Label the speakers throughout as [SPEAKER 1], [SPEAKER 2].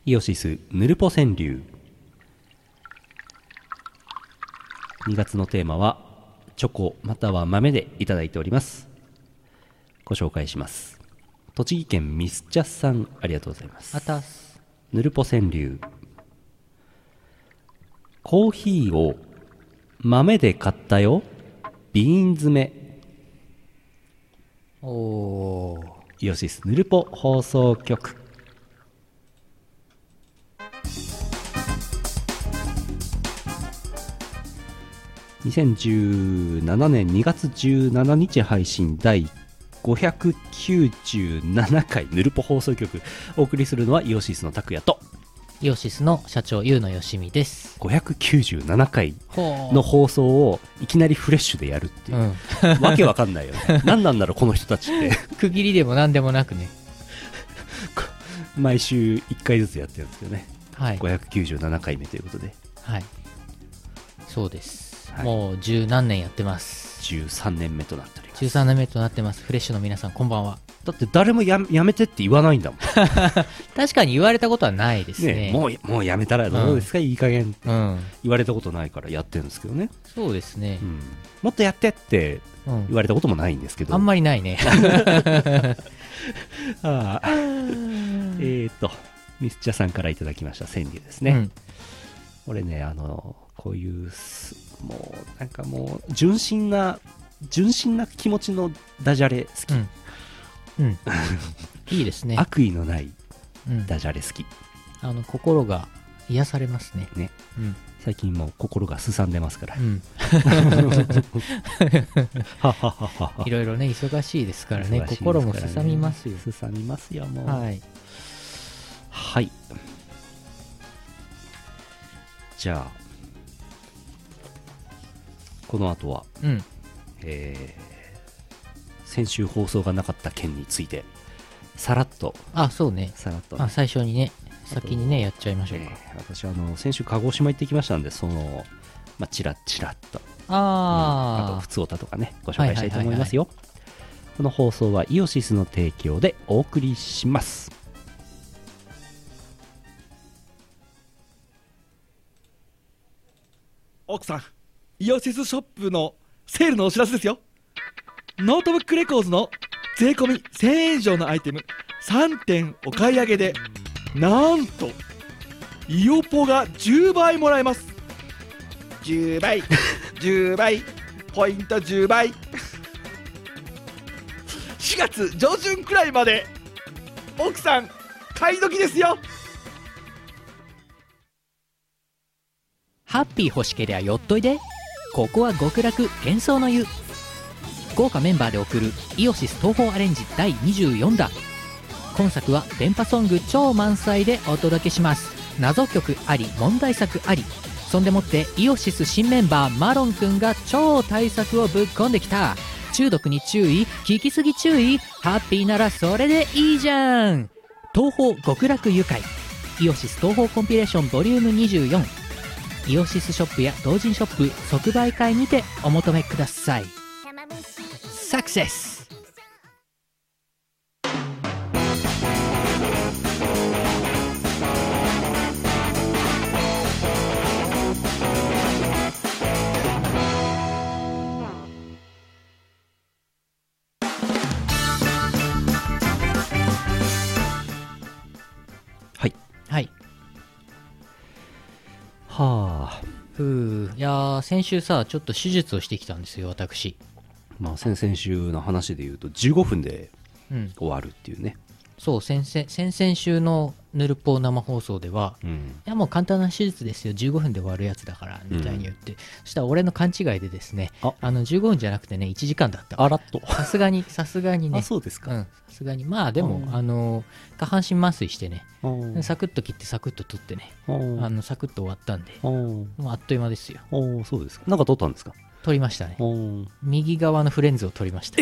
[SPEAKER 1] イオシスヌルポ川柳。2月のテーマはチョコまたは豆でいただいております。ご紹介します。栃木県ミスチャスさん、ありがとうございます。
[SPEAKER 2] あたす。
[SPEAKER 1] ヌルポ川柳。コーヒーを豆で買ったよ、瓶詰め。
[SPEAKER 2] おー、
[SPEAKER 1] イオシスヌルポ放送局。2017年2月17日配信第597回ヌルポ放送局。お送りするのはイオシスの拓也と
[SPEAKER 2] イオシスの社長ゆうのよしみです。
[SPEAKER 1] 597回の放送をいきなりフレッシュでやるっていう、わけわかんないよね。何なんだろうこの人たちって
[SPEAKER 2] 区切りでも何でもなくね
[SPEAKER 1] 毎週1回ずつやってるんですけどね、
[SPEAKER 2] はい、
[SPEAKER 1] 597回目ということで、
[SPEAKER 2] はい、そうです、
[SPEAKER 1] はい、
[SPEAKER 2] もう十何年やってます。
[SPEAKER 1] 13年目となっております。
[SPEAKER 2] 13年目となってます。フレッシュの皆さんこんばんは。
[SPEAKER 1] だって誰も やめてって言わないんだもん
[SPEAKER 2] 確かに言われたことはないです ね。
[SPEAKER 1] もうやめたらどうですか、いい加減って、言われたことないからやってるんですけどね。
[SPEAKER 2] そうですね、
[SPEAKER 1] もっとやってって言われたこともないんですけど、
[SPEAKER 2] あんまりないね
[SPEAKER 1] ミスチャさんからいただきました川柳ですね、俺ね、こういうもうなんかもう純真な気持ちのダジャレ好き、いいですね。悪意のないダジャレ好き、
[SPEAKER 2] 心が癒されますね。
[SPEAKER 1] 最近もう心がすさんでますから、
[SPEAKER 2] いろいろね忙しいですからね、心もすさみますよ。
[SPEAKER 1] すさみますよもう。
[SPEAKER 2] はい、
[SPEAKER 1] はい、じゃあこの後は、先週放送がなかった件についてさらっと、
[SPEAKER 2] そうね、さらっと、最初にね、先にねやっちゃいましょうか。
[SPEAKER 1] 私先週鹿児島行ってきましたんで、チラッチラッと、あと普通歌とかねご紹介したいと思いますよ。この放送はイオシスの提供でお送りします。
[SPEAKER 3] 奥さん、イオシスショップのセールのお知らせですよ。ノートブックレコーズの税込み1000円以上のアイテム3点お買い上げで、なんとイオポが10倍もらえます。10倍10倍ポイント10倍4月上旬くらいまで奥さん買い時ですよ。
[SPEAKER 2] ハッピー欲しけりゃ寄っといで。ここは極楽幻想の湯。豪華メンバーで送るイオシス東宝アレンジ第24弾。今作は電波ソング超満載でお届けします。謎曲あり、問題作あり、そんでもってイオシス新メンバーマロンくんが超大作をぶっ込んできた。中毒に注意、聞きすぎ注意、ハッピーならそれでいいじゃん。東宝極楽愉快、イオシス東宝コンピレーションボリューム24。イオシスショップや同人ショップ即売会にてお求めください。サクセス。
[SPEAKER 1] はい
[SPEAKER 2] はい。
[SPEAKER 1] はあ、
[SPEAKER 2] いやー、先週さちょっと手術をしてきたんですよ私。
[SPEAKER 1] 先々週の話で言うと15分で終わるっていうね、
[SPEAKER 2] そう、先々週のヌルポ生放送では、いやもう簡単な手術ですよ、15分で終わるやつだからみたいに言って、そしたら俺の勘違いでですね、15分じゃなくてね1時間だった。
[SPEAKER 1] あらっと、
[SPEAKER 2] さすがにね。
[SPEAKER 1] そうですか。
[SPEAKER 2] さすがに、まあでも下半身麻酔してね、サクッと切ってサクッと取ってね、サクッと終わったんで、もうあっという間ですよ。
[SPEAKER 1] そうですか。なんか取ったんですか。
[SPEAKER 2] 取りましたね。右側のフレンズを取りました。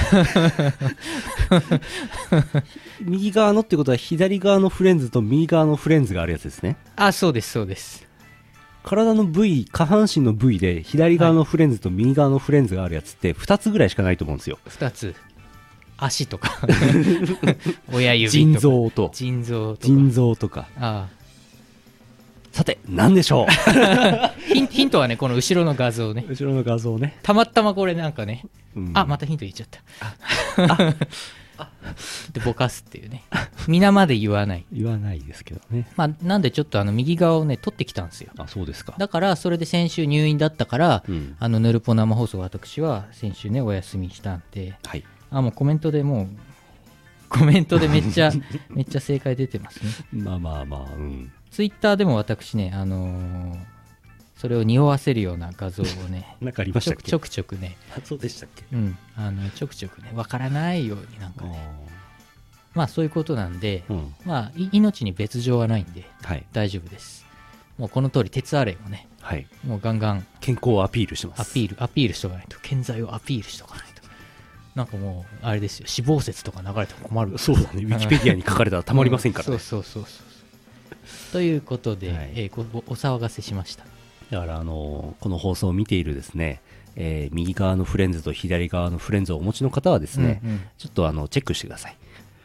[SPEAKER 1] 右側のってことは左側のフレンズと右側のフレンズがあるやつですね。
[SPEAKER 2] そうですそうです。
[SPEAKER 1] 体の部位、下半身の部位で左側のフレンズと右側のフレンズがあるやつって2つぐらいしかないと思うんですよ。
[SPEAKER 2] 2つ。 足とか親指とか
[SPEAKER 1] 腎臓と
[SPEAKER 2] 腎臓とか
[SPEAKER 1] とか。
[SPEAKER 2] あ
[SPEAKER 1] さて何でしょう。
[SPEAKER 2] ヒントはねこの後ろの画像ね。
[SPEAKER 1] 後ろの画像ね、
[SPEAKER 2] たまたまこれなんかね、またヒント言っちゃったでぼかすっていうね。皆まで言わない
[SPEAKER 1] ですけどね。
[SPEAKER 2] なんでちょっと右側をね取ってきたんですよ。
[SPEAKER 1] あ、そうですか。
[SPEAKER 2] だからそれで先週入院だったから、ヌルポ生放送私は先週ねお休みしたんで、
[SPEAKER 1] はい、
[SPEAKER 2] もうコメントでめっちゃ正解出てますね。
[SPEAKER 1] まあ、
[SPEAKER 2] ツイッターでも私ね、それを匂わせるような画像をね
[SPEAKER 1] なんかありましたっけ。
[SPEAKER 2] ちょくちょくね、
[SPEAKER 1] そうでしたっけ。
[SPEAKER 2] ちょくちょくねわからないようになんかね、そういうことなんで、命に別状はないんで、大丈夫です。もうこの通り鉄アレイもね、もうガンガン
[SPEAKER 1] 健康をアピールしてます。
[SPEAKER 2] アピールしとかないと、健在をアピールしとかないと、なんかもうあれですよ、死亡説とか流れても困る。
[SPEAKER 1] そうだね、ウィキペディアに書かれたらたまりませんからね。
[SPEAKER 2] そうということで、お騒がせしました。
[SPEAKER 1] だからこの放送を見ているですね、右側のフレンズと左側のフレンズをお持ちの方はですね、ちょっとチェックしてください。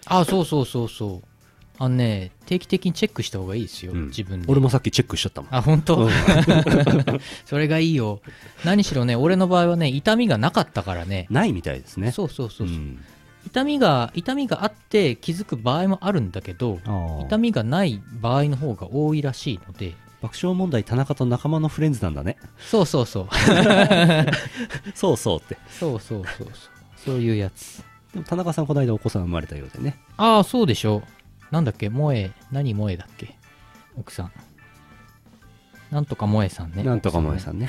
[SPEAKER 2] そう定期的にチェックした方がいいですよ、自分で。
[SPEAKER 1] 俺もさっきチェックしちゃったもん。
[SPEAKER 2] 本当それがいいよ。何しろね、俺の場合はね痛みがなかったからね。
[SPEAKER 1] ないみたいですね。
[SPEAKER 2] そう、痛みがあって気づく場合もあるんだけど、痛みがない場合の方が多いらしいので。
[SPEAKER 1] 爆笑問題田中と仲間のフレンズなんだね。
[SPEAKER 2] そう
[SPEAKER 1] そうって
[SPEAKER 2] そういうやつ。
[SPEAKER 1] でも田中さんこの間お子さん生まれたようでね。
[SPEAKER 2] そうでしょ。なんだっけ、何萌えだっけ、奥さん。なんとか萌えさんね。
[SPEAKER 1] なんとか萌えさんね。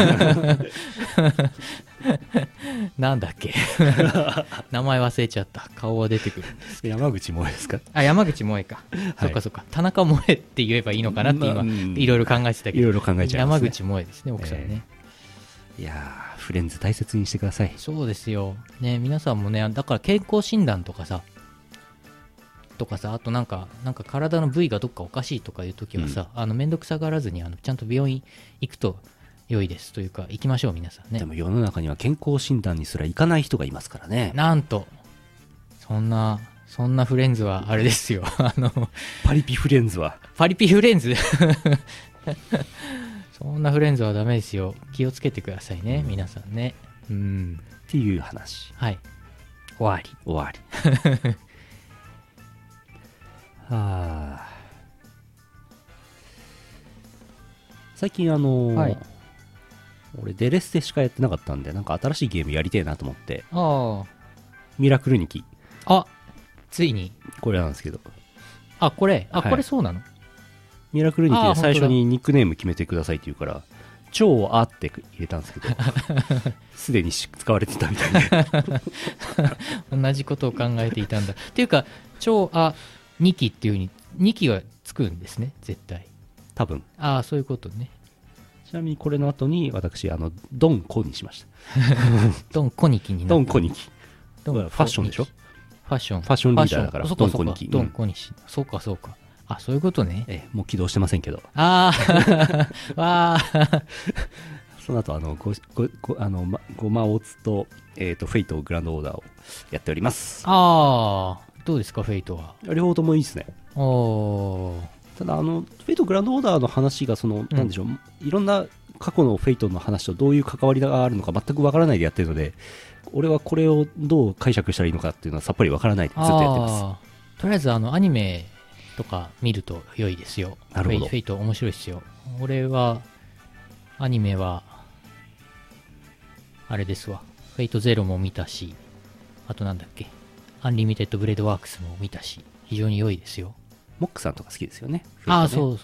[SPEAKER 2] なんだっけ名前忘れちゃった。顔は出てくるんですけど。
[SPEAKER 1] 山口萌えですか。
[SPEAKER 2] 山口萌えか。そっかそっか。田中萌えって言えばいいのかなって今いろいろ考えてたけど。
[SPEAKER 1] いろいろ考えちゃいますね。
[SPEAKER 2] 山口萌えですね、奥さんね。
[SPEAKER 1] いやー、フレンズ大切にしてください。
[SPEAKER 2] そうですよ。ね、皆さんもね、だから健康診断とかさ、あとなんか体の部位がどっかおかしいとかいう時はさ、めんどくさがらずにちゃんと病院行くと良いですというか、行きましょう皆さんね。
[SPEAKER 1] でも世の中には健康診断にすら行かない人がいますからね。
[SPEAKER 2] なんとそんなフレンズはあれですよ
[SPEAKER 1] パリピフレンズ
[SPEAKER 2] そんなフレンズはダメですよ。気をつけてくださいね、皆さんね。
[SPEAKER 1] っていう話。
[SPEAKER 2] はい、終わり
[SPEAKER 1] 最近俺デレステしかやってなかったんで、なんか新しいゲームやりてえなと思って。ミラクルニキ。
[SPEAKER 2] ついに
[SPEAKER 1] これなんですけど。
[SPEAKER 2] これそうなの。
[SPEAKER 1] ミラクルニキで最初にニックネーム決めてくださいって言うから、超って入れたんですけどすでに使われてたみたいで
[SPEAKER 2] 同じことを考えていたんだっていうか、超2期っていう風に2期はつくんですね、絶対。
[SPEAKER 1] 多分。
[SPEAKER 2] そういうことね。
[SPEAKER 1] ちなみにこれの後に私ドンコにしました
[SPEAKER 2] ドンコニキになった。
[SPEAKER 1] ドンコニキ。ファッションでしょ。
[SPEAKER 2] ファッション
[SPEAKER 1] リーダーだからドンコニキ。
[SPEAKER 2] ドンコニキ。そうか。そういうことね。
[SPEAKER 1] もう起動してませんけど。その後ごまオツとフェイトグランドオーダーをやっております。
[SPEAKER 2] どうですか、フェイトは。
[SPEAKER 1] 両方ともいいですね。ただフェイトグランドオーダーの話がなんでしょう、いろんな過去のフェイトの話とどういう関わりがあるのか全くわからないでやってるので、俺はこれをどう解釈したらいいのかっていうのはさっぱりわからないでずっとやってます。
[SPEAKER 2] とりあえずアニメとか見ると良いですよ。
[SPEAKER 1] なるほど。
[SPEAKER 2] フェイト面白いですよ。俺はアニメはあれですわ、フェイトゼロも見たし、あとなんだっけ、アンリミテッドブレードワークスも見たし、非常に良いですよ。
[SPEAKER 1] モックさんとか好きですよね。
[SPEAKER 2] そう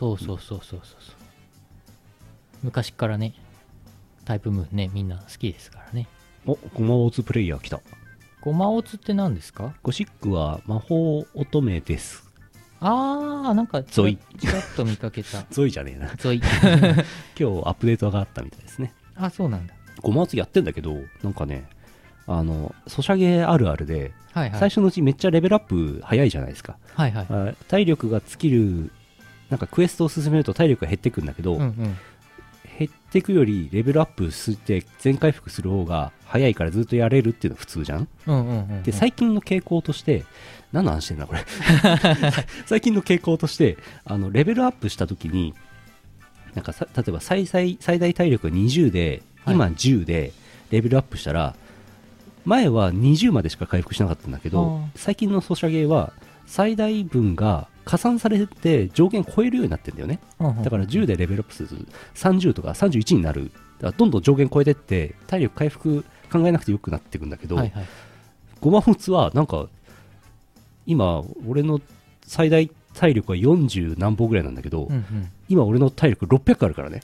[SPEAKER 2] 昔からね、タイプムーンね、みんな好きですからね。
[SPEAKER 1] ごまオツプレイヤー来た。
[SPEAKER 2] ごまオツって何ですか。
[SPEAKER 1] ゴシックは魔法乙女です。
[SPEAKER 2] なんか
[SPEAKER 1] ゾイ
[SPEAKER 2] ちらっと見かけた
[SPEAKER 1] ゾイじゃねえな。
[SPEAKER 2] ゾイ
[SPEAKER 1] 今日アップデートがあったみたいですね。
[SPEAKER 2] そうなんだ。
[SPEAKER 1] ごまオツやってんだけど、なんかね、ソシャゲあるあるで、最初のうちめっちゃレベルアップ早いじゃないですか。体力が尽きる、なんかクエストを進めると体力が減ってくんだけど、減っっていくよりレベルアップして全回復する方が早いからずっとやれるっていうのが普通じゃん。で最近の傾向として何の話してんだこれ最近の傾向としてレベルアップした時になんか例えば最大体力が20で今10でレベルアップしたら、前は20までしか回復しなかったんだけど最近のソシャゲは最大分が加算されて上限超えるようになってるんだよね。だから10でレベルアップすると30とか31になる。だからどんどん上限超えてって体力回復考えなくてよくなっていくんだけど、ゴマモツはなんか今俺の最大体力は40何歩ぐらいなんだけど、今俺の体力600あるからね。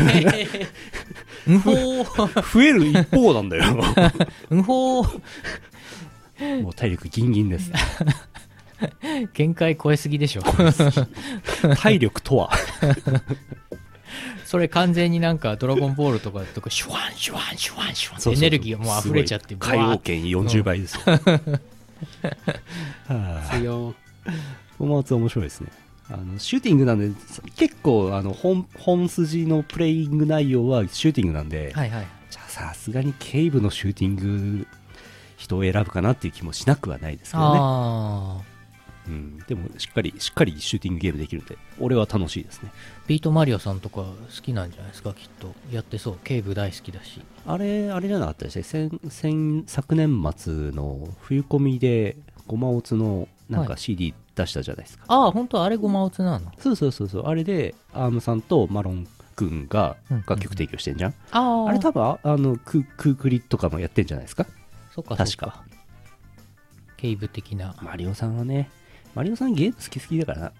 [SPEAKER 1] 増える一方なんだよもう体力ギンギンです
[SPEAKER 2] 限界超えすぎでしょ
[SPEAKER 1] 体力とは
[SPEAKER 2] それ完全になんかドラゴンボールとかシュワンシュワンシュワンシュワンってエネルギーがもう溢れちゃって
[SPEAKER 1] 海王圏40倍ですよ、
[SPEAKER 2] 強
[SPEAKER 1] ゴマモツ面白いですね。シューティングなんで結構本筋のプレイング内容はシューティングなんで、じゃあさすがにケイブのシューティング人を選ぶかなっていう気もしなくはないですけどね。でもしっかりシューティングゲームできるんで俺は楽しいですね。
[SPEAKER 2] ビートマリオさんとか好きなんじゃないですか、きっと。やってそう。ケイブ大好きだし。あれ
[SPEAKER 1] じゃなかったでしたね。昨年末の冬コミでゴマオツのなんか CD 出したじゃないですか。
[SPEAKER 2] 本当あれゴマオツなの？
[SPEAKER 1] そうあれでアームさんとマロン君が楽曲提供してんじゃん。あれ多分クークリとかもやってんじゃないですか。
[SPEAKER 2] そっか
[SPEAKER 1] 確か
[SPEAKER 2] ケイブ的な。
[SPEAKER 1] マリオさんはね、マリオさんゲーム好きだからな。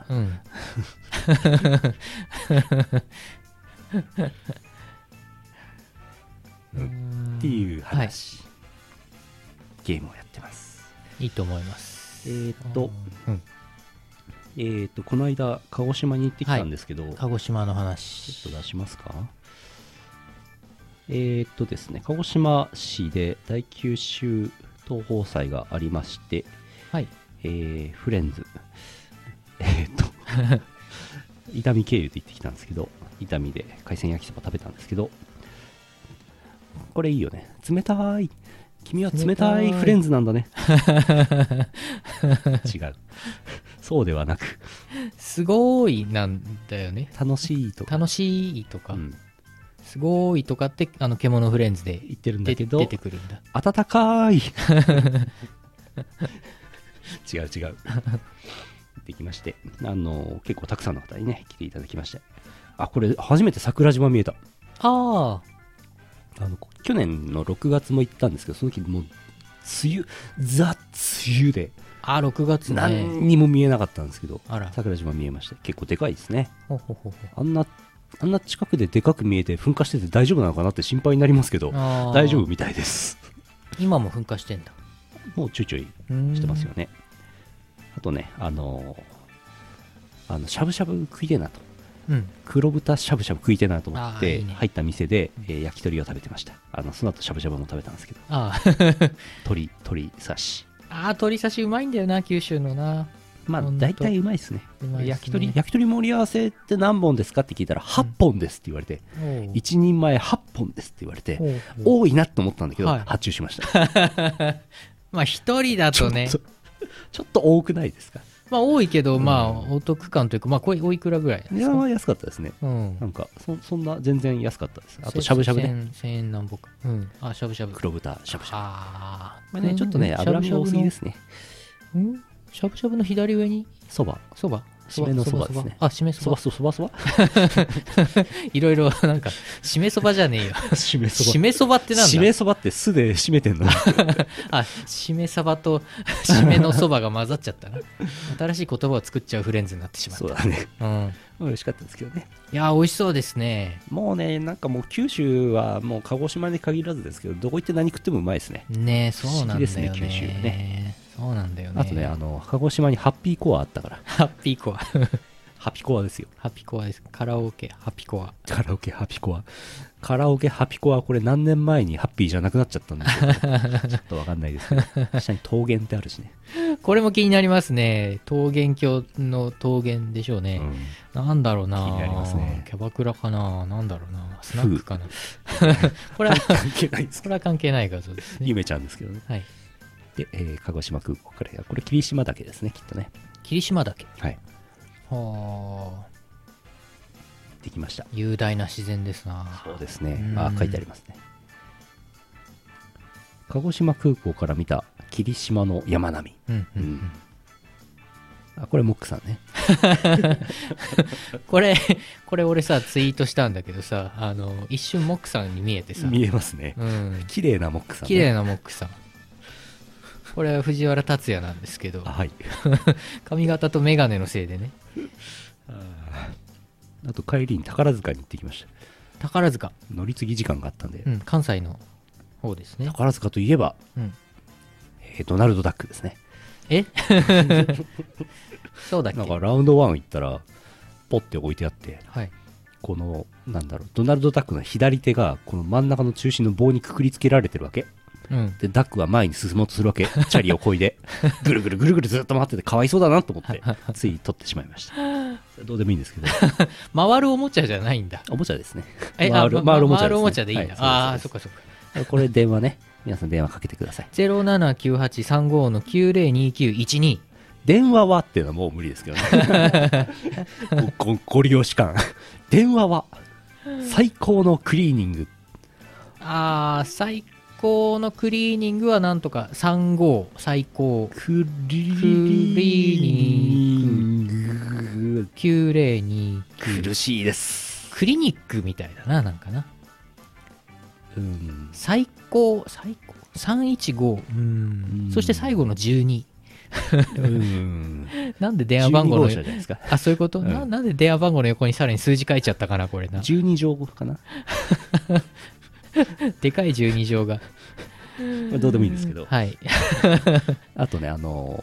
[SPEAKER 1] っていう話、ゲームをやってます。
[SPEAKER 2] いいと思います。
[SPEAKER 1] この間鹿児島に行ってきたんですけど、
[SPEAKER 2] 鹿児島の話
[SPEAKER 1] ちょっと出しますか。ですね、鹿児島市で第9週東宝祭がありまして、フレンズ伊丹経由で行ってきたんですけど、伊丹で海鮮焼きそば食べたんですけど、これいいよね。冷たい。君は冷たいフレンズなんだね違う、そうではなく
[SPEAKER 2] すごいなんだよね。
[SPEAKER 1] 楽しいとか
[SPEAKER 2] すごいとかって獣フレンズで
[SPEAKER 1] 言ってるんだけど
[SPEAKER 2] 出てくるんだ。
[SPEAKER 1] 温かい違うできまして、結構たくさんの方にね来ていただきまして、これ初めて桜島見えた。去年の6月も行ったんですけど、その時もう梅雨で
[SPEAKER 2] 6月ね、
[SPEAKER 1] 何にも見えなかったんですけど、桜島見えました。結構でかいですね。あんな近くででかく見えて噴火してて大丈夫なのかなって心配になりますけど、大丈夫みたいです。
[SPEAKER 2] 今も噴火してんだ。
[SPEAKER 1] もうちょいちょいしてますよね。あとね、しゃぶしゃぶ食いてえなと、黒豚しゃぶしゃぶ食いてえなと思って入った店で焼き鳥を食べてました。その後しゃぶしゃぶも食べたんですけど、鶏刺し。
[SPEAKER 2] 鶏刺しうまいんだよな、九州のな。
[SPEAKER 1] 大体うまいですね。焼き鳥盛り合わせって何本ですかって聞いたら8本ですって言われて、1人前8本ですって言われて、多いなと思ったんだけど、発注しました。
[SPEAKER 2] 一人だとね
[SPEAKER 1] ちょっと多くないですか。
[SPEAKER 2] 多いけど、お得感というか、これおいくらぐらいですか。
[SPEAKER 1] いや、安かったですね。なんかそんな全然安かったです。あとしゃぶしゃぶね、
[SPEAKER 2] 1000円なんぼか。しゃぶしゃぶ、
[SPEAKER 1] 黒豚しゃぶしゃぶ。ちょっとね脂身が多すぎですね。
[SPEAKER 2] しゃぶしゃぶの左上に
[SPEAKER 1] そば締めのそばですね。
[SPEAKER 2] 締めそば
[SPEAKER 1] そば
[SPEAKER 2] いろいろなんか締めそばじゃねえよ締めそばってなんだ。
[SPEAKER 1] 締めそばって酢で締めてんの
[SPEAKER 2] 締めそばと締めのそばが混ざっちゃったな。新しい言葉を作っちゃうフレンズになってしまった。
[SPEAKER 1] そうだね。美味しかったですけどね。
[SPEAKER 2] いや美味しそうですね。
[SPEAKER 1] もうね、なんかもう九州はもう鹿児島に限らずですけど、どこ行って何食ってもうまいですね。
[SPEAKER 2] ね、そうなんだよね。
[SPEAKER 1] ですね、九州ね。
[SPEAKER 2] そうなんだよね。
[SPEAKER 1] あとね、鹿児島にハッピーコアあったから。
[SPEAKER 2] ハッピーコア
[SPEAKER 1] ハピコアですよ。
[SPEAKER 2] ハピコアです。カラオケハピコア。
[SPEAKER 1] カラオケハピコア。カラオケハピコア、これ何年前にハッピーじゃなくなっちゃったんですけど、ちょっとわかんないですけど、下に桃源ってあるしね。
[SPEAKER 2] これも気になりますね。桃源郷の桃源でしょうね。なんだろうな。
[SPEAKER 1] 気になりますね。
[SPEAKER 2] キャバクラかな。なんだろうな。スナックかな。これは
[SPEAKER 1] 関係ないです。
[SPEAKER 2] これは関係ない画像ですね。
[SPEAKER 1] ゆめちゃんですけどね。
[SPEAKER 2] はい。
[SPEAKER 1] で、鹿児島空港から、これ霧島岳ですね、きっとね。
[SPEAKER 2] 霧島岳。
[SPEAKER 1] はい。
[SPEAKER 2] はあ。
[SPEAKER 1] できました。
[SPEAKER 2] 雄大な自然ですな。
[SPEAKER 1] そうですね。書いてありますね。鹿児島空港から見た霧島の山並み。これモックさんね。
[SPEAKER 2] これ俺さツイートしたんだけどさ、一瞬モックさんに見えてさ。
[SPEAKER 1] 見えますね。綺麗なモックさん、ね。
[SPEAKER 2] 綺麗なモックさん。これは藤原竜也なんですけど、
[SPEAKER 1] はい、
[SPEAKER 2] 髪型と眼鏡のせいでね。
[SPEAKER 1] あと帰りに宝塚に行ってきました。
[SPEAKER 2] 宝塚
[SPEAKER 1] 乗り継ぎ時間があったんで、
[SPEAKER 2] 関西の方ですね。
[SPEAKER 1] 宝塚といえば、ドナルドダックですね。
[SPEAKER 2] そうだっけ。
[SPEAKER 1] なんかラウンド1行ったらポッて置いてあって、
[SPEAKER 2] はい、
[SPEAKER 1] このなんだろう、ドナルドダックの左手がこの真ん中の中心の棒にくくりつけられてるわけ。でダックは前に進もうとするわけ。チャリをこいでぐるぐるぐるぐるずっと回っててかわいそうだなと思ってつい取ってしまいました。どうでもいいんですけど
[SPEAKER 2] 回るおもちゃじゃないんだ。
[SPEAKER 1] おもちゃですね。
[SPEAKER 2] 回るおもちゃでいいんだ。ああ、そっかそっか。
[SPEAKER 1] これ電話ね、皆さん電話かけてください。
[SPEAKER 2] 079835-902912。
[SPEAKER 1] 電話はっていうのはもう無理ですけどねご利用し感電話は最高のクリーニング。
[SPEAKER 2] 最高のクリーニングはなんとか35最高クリーニング902。
[SPEAKER 1] 苦しいです。
[SPEAKER 2] クリニックみたいだな、なんかな。最高315。そして最後の12。なんで電話番号の
[SPEAKER 1] じゃないですか。
[SPEAKER 2] そういうこと、なんで電話番号の横にさらに数字書いちゃったかな、これな。
[SPEAKER 1] 12乗かな
[SPEAKER 2] でかい12乗が
[SPEAKER 1] どうでもいいんですけど、
[SPEAKER 2] はい
[SPEAKER 1] あとね、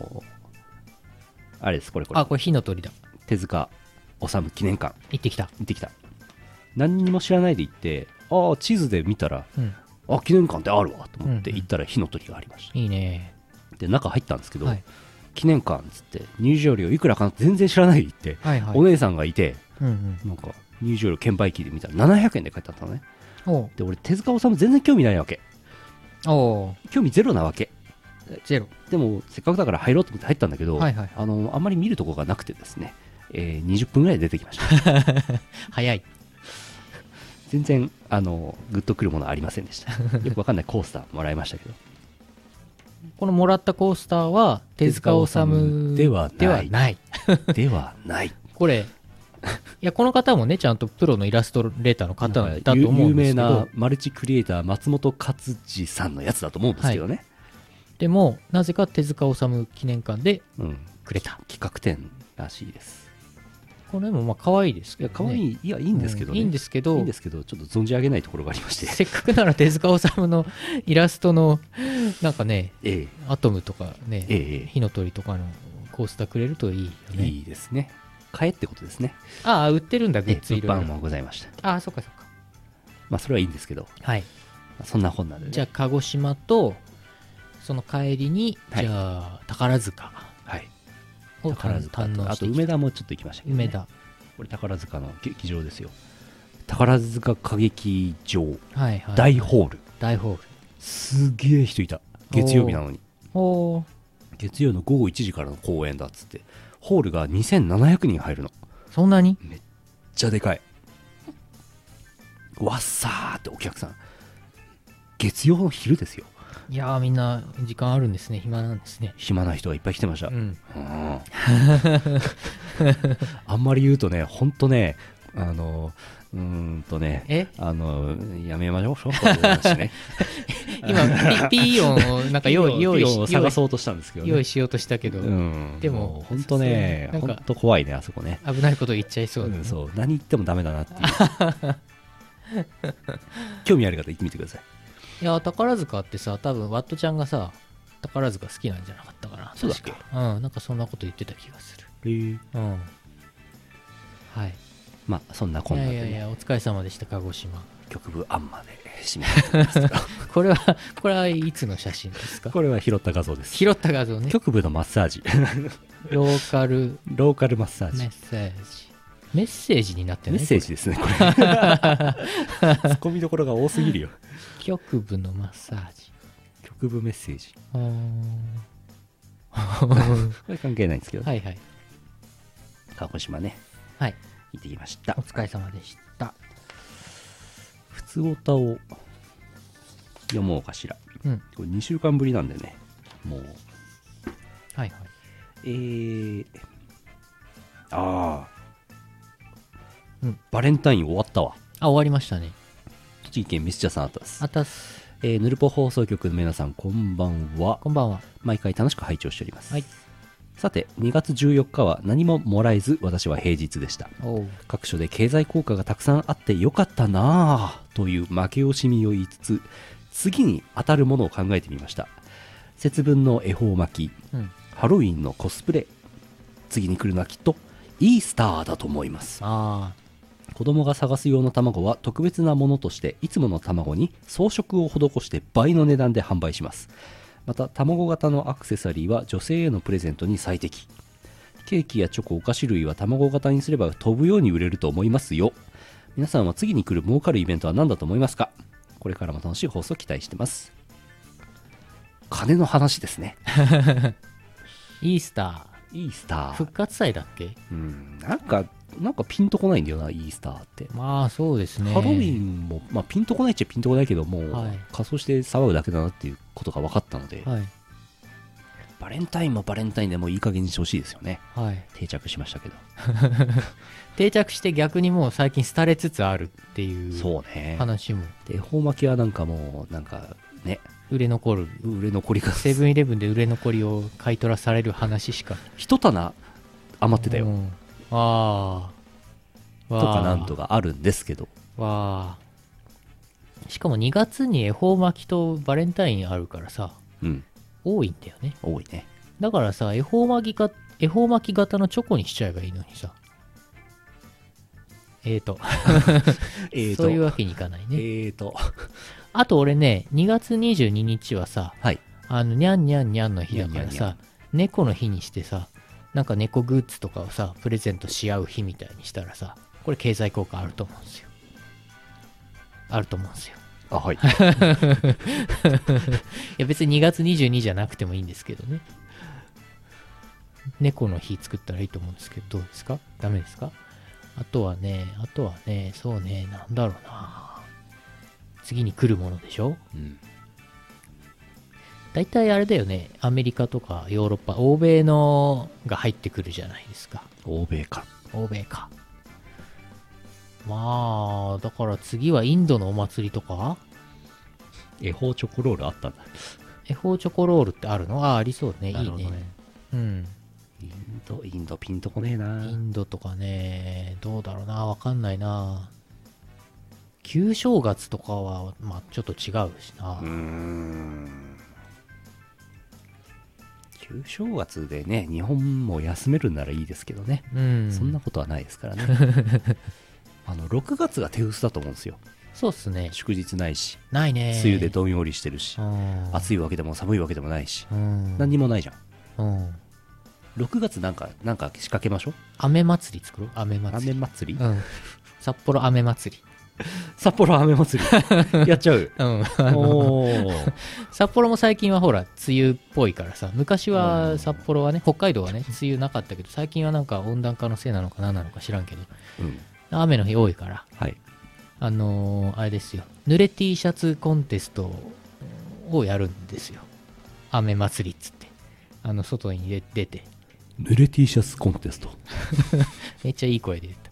[SPEAKER 1] あれです、これ
[SPEAKER 2] これ火の鳥だ。
[SPEAKER 1] 手塚治虫記念館
[SPEAKER 2] 行ってきた。
[SPEAKER 1] 何にも知らないで行って、地図で見たら、記念館ってあるわと思って行ったら火の鳥がありました。
[SPEAKER 2] いいね。
[SPEAKER 1] で中入ったんですけど、記念館っつって入場料いくらかなって全然知らないで行って、お姉さんがいて、なんか入場料券売機で見たら700円で書いてあったのね。で俺手塚治虫全然興味ないわけ。興味ゼロなわけ。
[SPEAKER 2] ゼロ。
[SPEAKER 1] でもせっかくだから入ろうと思って入ったんだけど、あんまり見るとこがなくてですね、20分ぐらいで出てきました
[SPEAKER 2] 早い。
[SPEAKER 1] 全然グッとくるものはありませんでした。よくわかんないコースターもらいましたけど
[SPEAKER 2] このもらったコースターは手塚治虫
[SPEAKER 1] ではない
[SPEAKER 2] ではないこれいやこの方もねちゃんとプロのイラストレーターの方だと思うんですけど、
[SPEAKER 1] 有名なマルチクリエイター松本勝治さんのやつだと思うんですけどね、
[SPEAKER 2] でもなぜか手塚治虫記念館でくれた、
[SPEAKER 1] 企画展らしいです。
[SPEAKER 2] これもまあ可愛いですけどね。
[SPEAKER 1] 可愛い、いやいいんですけどね、
[SPEAKER 2] いいんですけど
[SPEAKER 1] ちょっと存じ上げないところがありまして、
[SPEAKER 2] せっかくなら手塚治虫のイラストのなんかね、アトムとかね、火の鳥とかのコースターくれるといいよね。
[SPEAKER 1] いいですね。買えってことですね。
[SPEAKER 2] 売ってるんだ、グッズいろいろ。
[SPEAKER 1] 物販もございました。
[SPEAKER 2] そっかそっか。
[SPEAKER 1] まあそれはいいんですけど、
[SPEAKER 2] はい、
[SPEAKER 1] そんな本なんで、
[SPEAKER 2] じゃあ鹿児島とその帰りに、じゃあ宝塚を
[SPEAKER 1] 宝塚
[SPEAKER 2] 堪能して、
[SPEAKER 1] あと梅田もちょっと行きましたけど、
[SPEAKER 2] 梅田、
[SPEAKER 1] これ宝塚の劇場ですよ。宝塚歌劇場、
[SPEAKER 2] 大
[SPEAKER 1] ホール、すげえ人いた。月曜日なのに。月曜の午後1時からの公演だっつって、ホールが2700人入るの。
[SPEAKER 2] そんなに？
[SPEAKER 1] めっちゃでかい。わっさーってお客さん。月曜の昼ですよ。
[SPEAKER 2] いやー、みんな時間あるんですね。暇なんですね。
[SPEAKER 1] 暇な人がいっぱい来てました。あんまり言うとね、ほんとね、やめましょう、こういう話ね。
[SPEAKER 2] 今ピー音をなんか用意
[SPEAKER 1] 探そうとしたんですけど、
[SPEAKER 2] 用意しようとしたけど、でも
[SPEAKER 1] 本当ね、本当怖いね、あそこね。
[SPEAKER 2] 危ないこと言っちゃいそうだね。
[SPEAKER 1] そう、何言ってもダメだなっていう。興味ある方行ってみてください。
[SPEAKER 2] いや、宝塚ってさ、多分ワットちゃんがさ、宝塚好きなんじゃなかったかな。
[SPEAKER 1] そうだっけ？
[SPEAKER 2] なんかそんなこと言ってた気がする。 はい。
[SPEAKER 1] まあそんなこ
[SPEAKER 2] い
[SPEAKER 1] んなで、ね、
[SPEAKER 2] やいやいや、お疲れ様でした、鹿児島。
[SPEAKER 1] 局部あんまで締めてますけど
[SPEAKER 2] これはいつの写真ですか？
[SPEAKER 1] これは拾った画像です。
[SPEAKER 2] 拾った画像ね。
[SPEAKER 1] 局部のマッサージ
[SPEAKER 2] ローカル
[SPEAKER 1] ローカルマッサージ
[SPEAKER 2] メッセージ。メッセージになってない？
[SPEAKER 1] メッセージですねこれツッコミどころが多すぎるよ。
[SPEAKER 2] 局部のマッサージ。
[SPEAKER 1] 局部メッセージ
[SPEAKER 2] は
[SPEAKER 1] これ関係ないんですけど、
[SPEAKER 2] いはい。
[SPEAKER 1] 鹿児島ね
[SPEAKER 2] はい。
[SPEAKER 1] 行ってきました。
[SPEAKER 2] お疲れ様でした。
[SPEAKER 1] 普通オタを読もうかしら。
[SPEAKER 2] うん。
[SPEAKER 1] これ2週間ぶりなんでね、もう
[SPEAKER 2] はいはい。
[SPEAKER 1] バレンタイン終わったわ。
[SPEAKER 2] あ、終わりましたね。
[SPEAKER 1] 栃木県ミスチャさんあったです。
[SPEAKER 2] あたす。
[SPEAKER 1] ヌルポ放送局の皆さんこんばんは。
[SPEAKER 2] こんばんは。
[SPEAKER 1] 毎回楽しく拝聴しております。
[SPEAKER 2] はい。
[SPEAKER 1] さて2月14日は何ももらえず私は平日でした。
[SPEAKER 2] おう。
[SPEAKER 1] 各所で経済効果がたくさんあってよかったなぁという負け惜しみを言いつつ、次に当たるものを考えてみました。節分の恵方巻き、
[SPEAKER 2] うん。
[SPEAKER 1] ハロウィンのコスプレ、次に来るのはきっとイースターだと思います。
[SPEAKER 2] あ
[SPEAKER 1] 子供が探す用の卵は特別なものとしていつもの卵に装飾を施して倍の値段で販売します。また卵型のアクセサリーは女性へのプレゼントに最適。ケーキやチョコ、お菓子類は卵型にすれば飛ぶように売れると思いますよ。皆さんは次に来る儲かるイベントは何だと思いますか？これからも楽しい放送を期待してます。金の話ですね。
[SPEAKER 2] ー。イースタ
[SPEAKER 1] イースタ
[SPEAKER 2] ー。
[SPEAKER 1] ー、
[SPEAKER 2] 復活祭だっけ？
[SPEAKER 1] なんかピンとこないんだよな、イースターって。
[SPEAKER 2] まあそうですね。
[SPEAKER 1] ハロウィンも、まあ、ピンとこないっちゃピンとこないけども、
[SPEAKER 2] はい
[SPEAKER 1] 仮装して騒ぐだけだなっていうことが分かったので、
[SPEAKER 2] はい。
[SPEAKER 1] バレンタインもバレンタインでもういい加減にしてほしいですよね。
[SPEAKER 2] はい。
[SPEAKER 1] 定着しましたけど。
[SPEAKER 2] 定着して逆にもう最近廃れつつあるっていう
[SPEAKER 1] そうね。
[SPEAKER 2] 話も
[SPEAKER 1] で、恵方巻きはなんかもう、なんかね、
[SPEAKER 2] 売れ残る。
[SPEAKER 1] 売れ残りが、
[SPEAKER 2] セブンイレブンで売れ残りを買い取らされる話しか。
[SPEAKER 1] 一棚余ってたよ。
[SPEAKER 2] うんああ。
[SPEAKER 1] とかなんとかあるんですけど。
[SPEAKER 2] わあ。しかも2月に恵方巻きとバレンタインあるからさ、
[SPEAKER 1] うん。
[SPEAKER 2] 多いんだよね。
[SPEAKER 1] 多いね。
[SPEAKER 2] だからさ、恵方巻き型のチョコにしちゃえばいいのにさ。そういうわけにいかないね。あと俺ね、2月22日はさ、
[SPEAKER 1] はい。
[SPEAKER 2] にゃんにゃんにゃんの日だから
[SPEAKER 1] にゃんにゃんに
[SPEAKER 2] さ、猫の日にしてさ、なんか猫グッズとかをさ、プレゼントし合う日みたいにしたらさ、これ経済効果あると思うんですよ。あると思うんですよ。
[SPEAKER 1] あ、はい。
[SPEAKER 2] いや別に2月22じゃなくてもいいんですけどね。猫の日作ったらいいと思うんですけど、どうですか？ダメですか？あとはね、そうね、なんだろうな。次に来るものでしょ？
[SPEAKER 1] うん。
[SPEAKER 2] 大体あれだよね、アメリカとかヨーロッパ、欧米のが入ってくるじゃないですか。
[SPEAKER 1] 欧米か。
[SPEAKER 2] 欧米か。まあ、だから次はインドのお祭りとか
[SPEAKER 1] 恵方チョコロールあったんだ。
[SPEAKER 2] 恵方チョコロールってあるの？ありそうね。いい
[SPEAKER 1] なるほど
[SPEAKER 2] ね。うん。
[SPEAKER 1] インドピンとこねえな。
[SPEAKER 2] インドとかね、どうだろうな、わかんないな。旧正月とかは、まあちょっと違うしな。
[SPEAKER 1] 旧正月でね、日本も休めるならいいですけどね。
[SPEAKER 2] うん。
[SPEAKER 1] そんなことはないですからね。6月が手薄だと思うんですよ。
[SPEAKER 2] そうっすね。
[SPEAKER 1] 祝日ないし、
[SPEAKER 2] ないね。
[SPEAKER 1] 梅雨でどんよりしてるし、
[SPEAKER 2] うん。
[SPEAKER 1] 暑いわけでも寒いわけでもないし、
[SPEAKER 2] うん。
[SPEAKER 1] 何にもないじゃん。
[SPEAKER 2] うん。
[SPEAKER 1] 6月なんか仕掛けましょう。
[SPEAKER 2] 雨祭り作ろう。雨祭り。
[SPEAKER 1] 雨祭り、
[SPEAKER 2] うん。札幌雨祭り。
[SPEAKER 1] 札幌雨祭りやっちゃう。
[SPEAKER 2] うん。
[SPEAKER 1] おー。
[SPEAKER 2] 札幌も最近はほら、梅雨っぽいからさ、昔は札幌はね、北海道はね、梅雨なかったけど、最近はなんか温暖化のせいなのか何なのか知らんけど、
[SPEAKER 1] うん。
[SPEAKER 2] 雨の日多いから、
[SPEAKER 1] はい。
[SPEAKER 2] あれですよ、濡れ T シャツコンテストをやるんですよ。雨祭りっつって。外に出て。
[SPEAKER 1] 濡れ T シャツコンテスト。
[SPEAKER 2] めっちゃいい声で言った。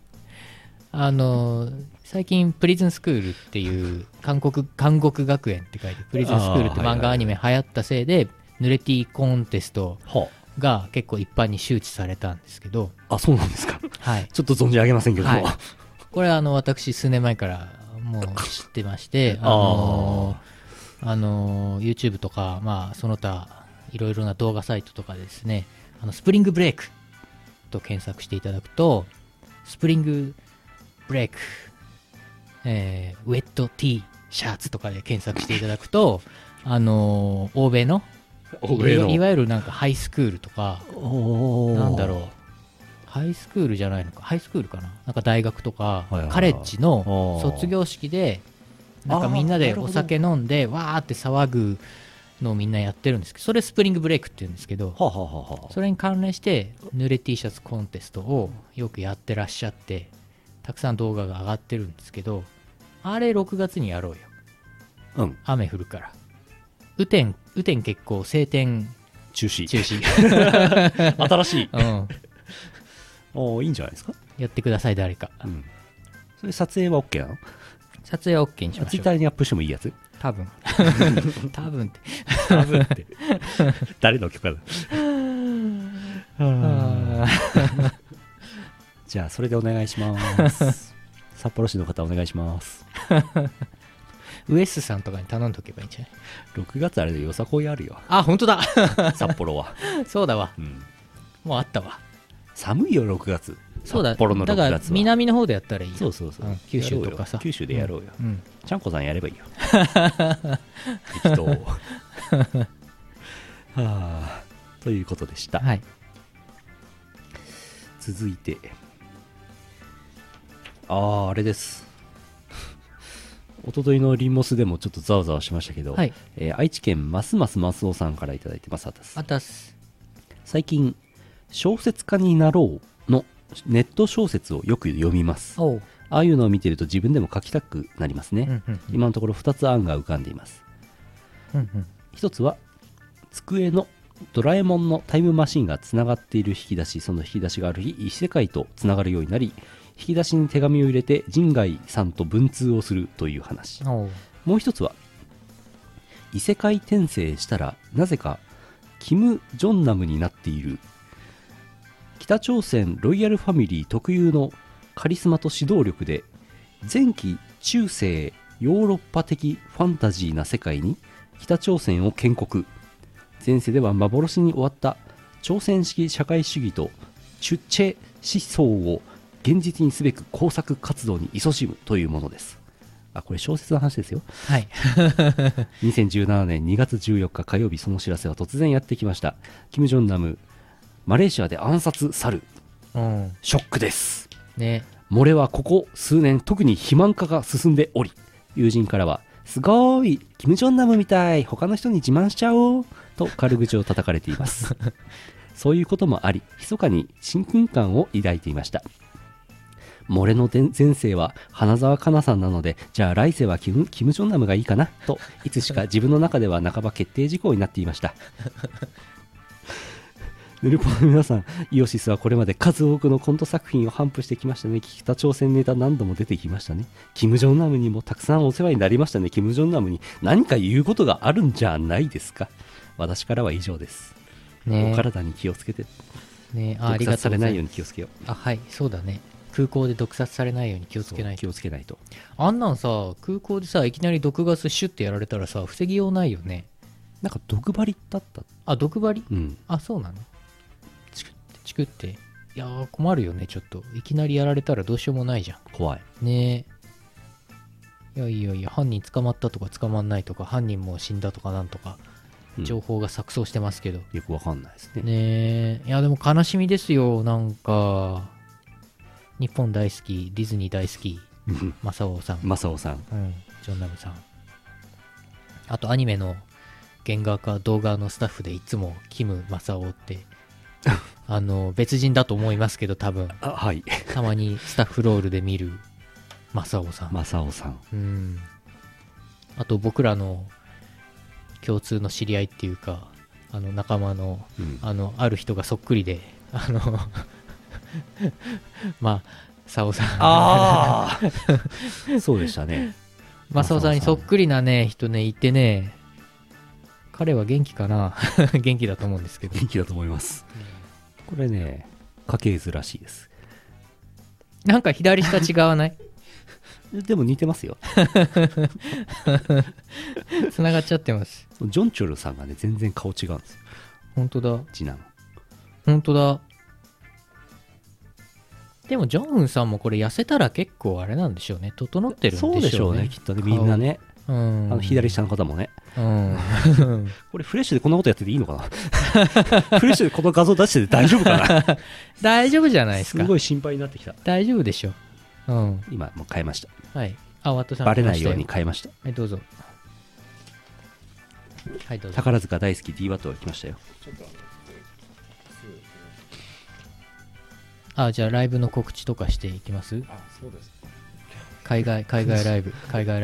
[SPEAKER 2] 最近プリズンスクールっていう監獄学園って書いてプリズンスクールって漫画アニメ流行ったせいで濡れ T コンテストが結構一般に周知されたんですけど、
[SPEAKER 1] あ、そうなんですか。
[SPEAKER 2] はい、
[SPEAKER 1] ちょっと存じ上げませんけども、
[SPEAKER 2] はいこれ私数年前からもう知ってましてYouTube とか、まあその他いろいろな動画サイトとかですね、スプリングブレイクと検索していただくとスプリングブレイク、ウェット T シャツとかで検索していただくと、欧米のいわゆるなんかハイスクールとか、なんだろう、ハイスクールじゃないのか、ハイスクールかな、なんか大学とか、カレッジの卒業式で、なんかみんなでお酒飲んで、わーって騒ぐのをみんなやってるんですけど、それスプリングブレイクって言うんですけど、それに関連して、濡れ T シャツコンテストをよくやってらっしゃって、たくさん動画が上がってるんですけど、あれ6月にやろうよ。
[SPEAKER 1] うん。
[SPEAKER 2] 雨降るから。雨天結構晴天
[SPEAKER 1] 中止。新しい。
[SPEAKER 2] うん。
[SPEAKER 1] おいいんじゃないですか。
[SPEAKER 2] やってください、誰か。
[SPEAKER 1] うん。それ撮影は OK なの？
[SPEAKER 2] 撮影は OK にしましょう。
[SPEAKER 1] ツイッターにアップしてもいいやつ？
[SPEAKER 2] 多分多分って
[SPEAKER 1] 誰の許可だ。じゃあそれでお願いします。札幌市の方お願いします。
[SPEAKER 2] ウエスさんとかに頼んどけばいいんじゃない？
[SPEAKER 1] 6 月あれでよさこいあるよ。
[SPEAKER 2] あ、本当だ。
[SPEAKER 1] 札幌は。
[SPEAKER 2] そうだわ、
[SPEAKER 1] うん、
[SPEAKER 2] もうあったわ。
[SPEAKER 1] 寒いよ6月。
[SPEAKER 2] そうだ、
[SPEAKER 1] 札幌の6月は。
[SPEAKER 2] だから南の方でやったらいいよ。
[SPEAKER 1] そう、うん、
[SPEAKER 2] 九州とかさ。
[SPEAKER 1] 九州でやろうよ。
[SPEAKER 2] うん、
[SPEAKER 1] ちゃんこさんやればいいよ。適当。はあ、ということでした。
[SPEAKER 2] はい。
[SPEAKER 1] 続いて、あれです。おとといのリンモスでもちょっとざわざわしましたけど、
[SPEAKER 2] はい、
[SPEAKER 1] 愛知県ますますますおさんからいただいてます。
[SPEAKER 2] あたす。
[SPEAKER 1] 最近小説家になろうのネット小説をよく読みます。ああいうのを見てると自分でも書きたくなりますね。
[SPEAKER 2] うんうんうん、
[SPEAKER 1] 今のところ2つ案が浮かんでいます。
[SPEAKER 2] うんうん、
[SPEAKER 1] 1つは机のドラえもんのタイムマシンがつながっている引き出し、その引き出しがある日異世界とつながるようになり、引き出しに手紙を入れて人外さんと文通をするという話。もう一つは異世界転生したらなぜかキム・ジョンナムになっている北朝鮮ロイヤルファミリー特有のカリスマと指導力で前期中世ヨーロッパ的ファンタジーな世界に北朝鮮を建国。前世では幻に終わった朝鮮式社会主義とチュチェ思想を現実にすべく工作活動に勤しむというものです。これ小説の話ですよ。
[SPEAKER 2] はい。
[SPEAKER 1] 2017年2月14日火曜日、その知らせは突然やってきました。キム・ジョンナムマレーシアで暗殺去る、ショックです
[SPEAKER 2] ね。
[SPEAKER 1] 漏れはここ数年特に肥満化が進んでおり、友人からはすごーいキム・ジョンナムみたい他の人に自慢しちゃおうと軽口を叩かれていますそういうこともあり密かに親近感を抱いていました。漏れの前世は花澤香菜さんなので、じゃあ来世はキム・ジョンナムがいいかなといつしか自分の中では半ば決定事項になっていましたヌルポの皆さん、イオシスはこれまで数多くのコント作品を頒布してきましたね。北朝鮮ネタ何度も出てきましたね。キム・ジョンナムにもたくさんお世話になりましたね。キム・ジョンナムに何か言うことがあるんじゃないですか。私からは以上です、ね、お体に気をつけて、
[SPEAKER 2] ね、
[SPEAKER 1] 毒殺されないように気をつけよう。
[SPEAKER 2] はい、そうだね。空港で毒殺されないように気をつけないと。
[SPEAKER 1] 気をつけないと。
[SPEAKER 2] あんなんさ、空港でさいきなり毒ガスシュッてやられたらさ防ぎようないよね。
[SPEAKER 1] なんか毒針だった。
[SPEAKER 2] 毒針、
[SPEAKER 1] うん、
[SPEAKER 2] そうなの。チクって、いやー困るよね。ちょっといきなりやられたらどうしようもないじゃん。
[SPEAKER 1] 怖い
[SPEAKER 2] ねえ。いや犯人捕まったとか捕まんないとか、犯人も死んだとかなんとか情報が錯綜してますけど、
[SPEAKER 1] よくわかんないですね。
[SPEAKER 2] ねえ。いやでも悲しみですよ。なんか日本大好き、ディズニー大好き正雄さん、
[SPEAKER 1] ジョ
[SPEAKER 2] ンナムさん、あとアニメの原画か動画のスタッフでいつもキム・正雄って別人だと思いますけど多分、
[SPEAKER 1] はい、
[SPEAKER 2] たまにスタッフロールで見る正雄さん。あと僕らの共通の知り合いっていうか仲間の、ある人がそっくりで正雄さ
[SPEAKER 1] んそうでしたね。
[SPEAKER 2] 正雄さんにそっくりなね人ねいてね、彼は元気かな元気だと思うんですけど。
[SPEAKER 1] 元気だと思います、これね家系図らしいです。
[SPEAKER 2] なんか左下違わない
[SPEAKER 1] でも似てますよ
[SPEAKER 2] つながっちゃってます。
[SPEAKER 1] ジョンチョルさんがね全然顔違うんですよ。
[SPEAKER 2] 本当だ、
[SPEAKER 1] 次男。
[SPEAKER 2] 本当だ。 でもジョンウンさんもこれ痩せたら結構あれなんでしょうね、整ってるんでしょうね。
[SPEAKER 1] そうでしょうね、きっとね、みんなね。左下の方もね。これフレッシュでこんなことやってていいのかなフレッシュでこの画像出してて大丈夫かな
[SPEAKER 2] 大丈夫じゃないですか。
[SPEAKER 1] すごい心配になってきた。
[SPEAKER 2] 大丈夫でしょ。
[SPEAKER 1] 今もう変えました。
[SPEAKER 2] はい。ワットさん
[SPEAKER 1] バレないように変えました。
[SPEAKER 2] はい、どうぞ。はい、どうぞ。
[SPEAKER 1] 宝塚大好き D ワットが来ましたよ。
[SPEAKER 2] じゃあライブの告知とかしていきます？
[SPEAKER 3] そうです。
[SPEAKER 2] 海外ライブ。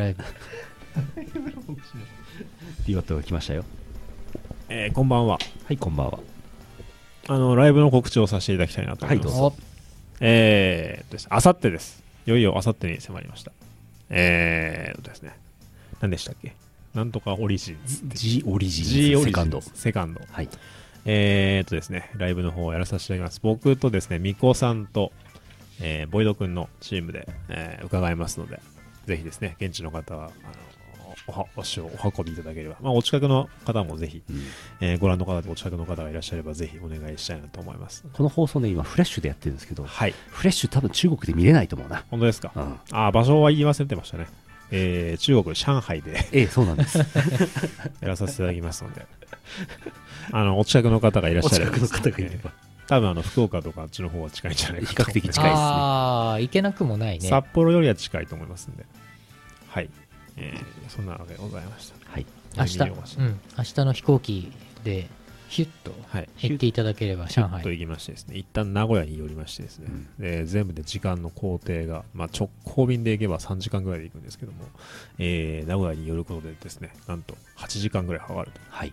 [SPEAKER 1] D ワットが来ましたよ。
[SPEAKER 4] こんばんは。
[SPEAKER 1] はい、こんばんは。
[SPEAKER 4] ライブの告知をさせていただきたいなと思います。
[SPEAKER 1] はい、どうぞ。
[SPEAKER 4] あさってです。いよいよあさってに迫りました。ですね。何でしたっけ？なんとかオリジンズ。
[SPEAKER 1] G オリジンズ。
[SPEAKER 4] セカンド。
[SPEAKER 1] はい。
[SPEAKER 4] ですね、ライブの方をやらさせていただきます。僕とですね、みこさんと、ボイドくんのチームで、伺いますので、ぜひですね、現地の方は、足をお運びいただければ、お近くの方もぜひ、ご覧の方でお近くの方がいらっしゃれば、ぜひお願いしたいなと思います。
[SPEAKER 1] この放送ね、今、フレッシュでやってるんですけど、
[SPEAKER 4] はい。
[SPEAKER 1] フレッシュ多分中国で見れないと思うな。
[SPEAKER 4] 本当ですか？場所は言い忘れてましたね。中国、上海で
[SPEAKER 1] そうなんです。
[SPEAKER 4] やらさせていただきますので、お近くの方がいらっしゃれば、多分福岡とかあっちの方は近いんじゃないかと。
[SPEAKER 1] 比較的近いですね。
[SPEAKER 2] 行けなくもないね。
[SPEAKER 4] 札幌よりは近いと思いますんで、はい。そんなわけでございました。
[SPEAKER 1] はい。
[SPEAKER 2] 明日の飛行機でヒュッと行っていただければ、上海
[SPEAKER 4] と行きましてですね、一旦名古屋に寄りましてですね、で全部で時間の工程が、直行便で行けば3時間ぐらいで行くんですけども、名古屋に寄ることでですね、なんと8時間ぐらいかかると。
[SPEAKER 1] はい。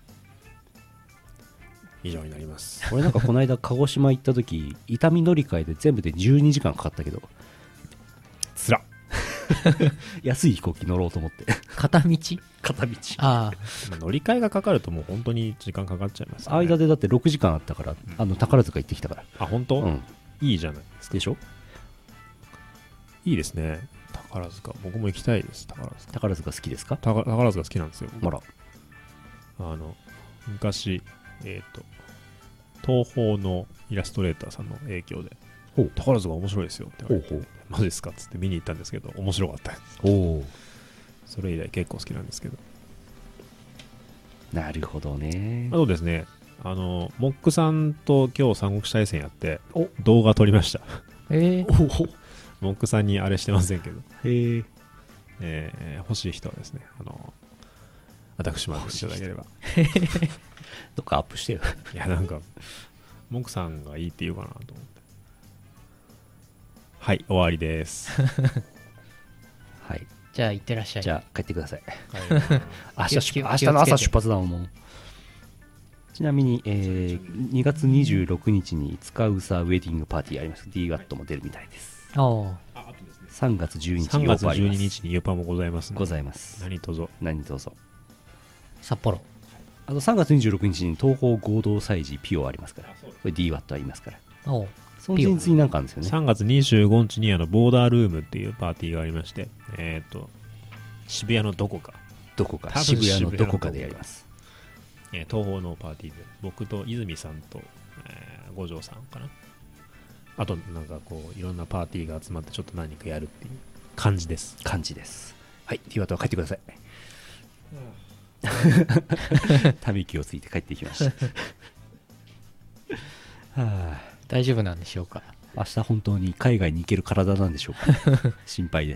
[SPEAKER 4] 以上になります。
[SPEAKER 1] 俺なんかこの間鹿児島行った時、伊丹乗り換えで全部で12時間かかったけど、
[SPEAKER 4] つら
[SPEAKER 1] 安い飛行機乗ろうと思って。
[SPEAKER 2] 片道
[SPEAKER 4] 乗り換えがかかるともう本当に時間かかっちゃいます、ね、
[SPEAKER 1] 間でだって6時間あったから、宝塚行ってきたから。
[SPEAKER 4] 本当？いいじゃないですか。
[SPEAKER 1] でしょ？
[SPEAKER 4] いいですね。宝塚、僕も行きたいです。
[SPEAKER 1] 宝塚好きですか？
[SPEAKER 4] 宝塚好きなんですよ。
[SPEAKER 1] あら。
[SPEAKER 4] 昔、東宝のイラストレーターさんの影響で、宝塚面白いですよって言われて、マジですかっつって見に行ったんですけど、面白かったです。それ以来結構好きなんですけど。
[SPEAKER 1] なるほどね。
[SPEAKER 4] そうですね。モックさんと今日三国志大戦やって動画撮りました。モックさんにあれしてませんけど。欲しい人はですね、私もアップしていただければ。
[SPEAKER 1] どっかアップしてよ。
[SPEAKER 4] いや、なんか、モックさんがいいって言うかなと思って。はい、終わりです。
[SPEAKER 1] はい。
[SPEAKER 2] じゃあ、行ってらっしゃい。
[SPEAKER 1] じゃあ、帰ってください。明日の朝出発だもん。ちなみに、2月26日に塚うさウェディングパーティーあります。DWAT も出るみたいです。3月12日に
[SPEAKER 4] 12日にユーパもございます、
[SPEAKER 1] ございます。
[SPEAKER 4] 何卒
[SPEAKER 2] 札幌。
[SPEAKER 1] 3月26日に東方合同祭事ピオありますから、これ DWAT ありますから。その前日になんかあるんですよね。
[SPEAKER 4] 3月25日にボーダールームっていうパーティーがありまして、渋谷のどこか
[SPEAKER 1] 渋谷のどこかでやります。
[SPEAKER 4] 東宝のパーティーで僕と泉さんと、五条さんかな、あとなんかこういろんなパーティーが集まってちょっと何かやるっていう感じです。
[SPEAKER 1] はい、DWATは帰ってください。ため息をついて帰っていきました。
[SPEAKER 2] 大丈夫なんでしょうか。
[SPEAKER 1] 明日本当に海外に行ける体なんでしょうか。心配です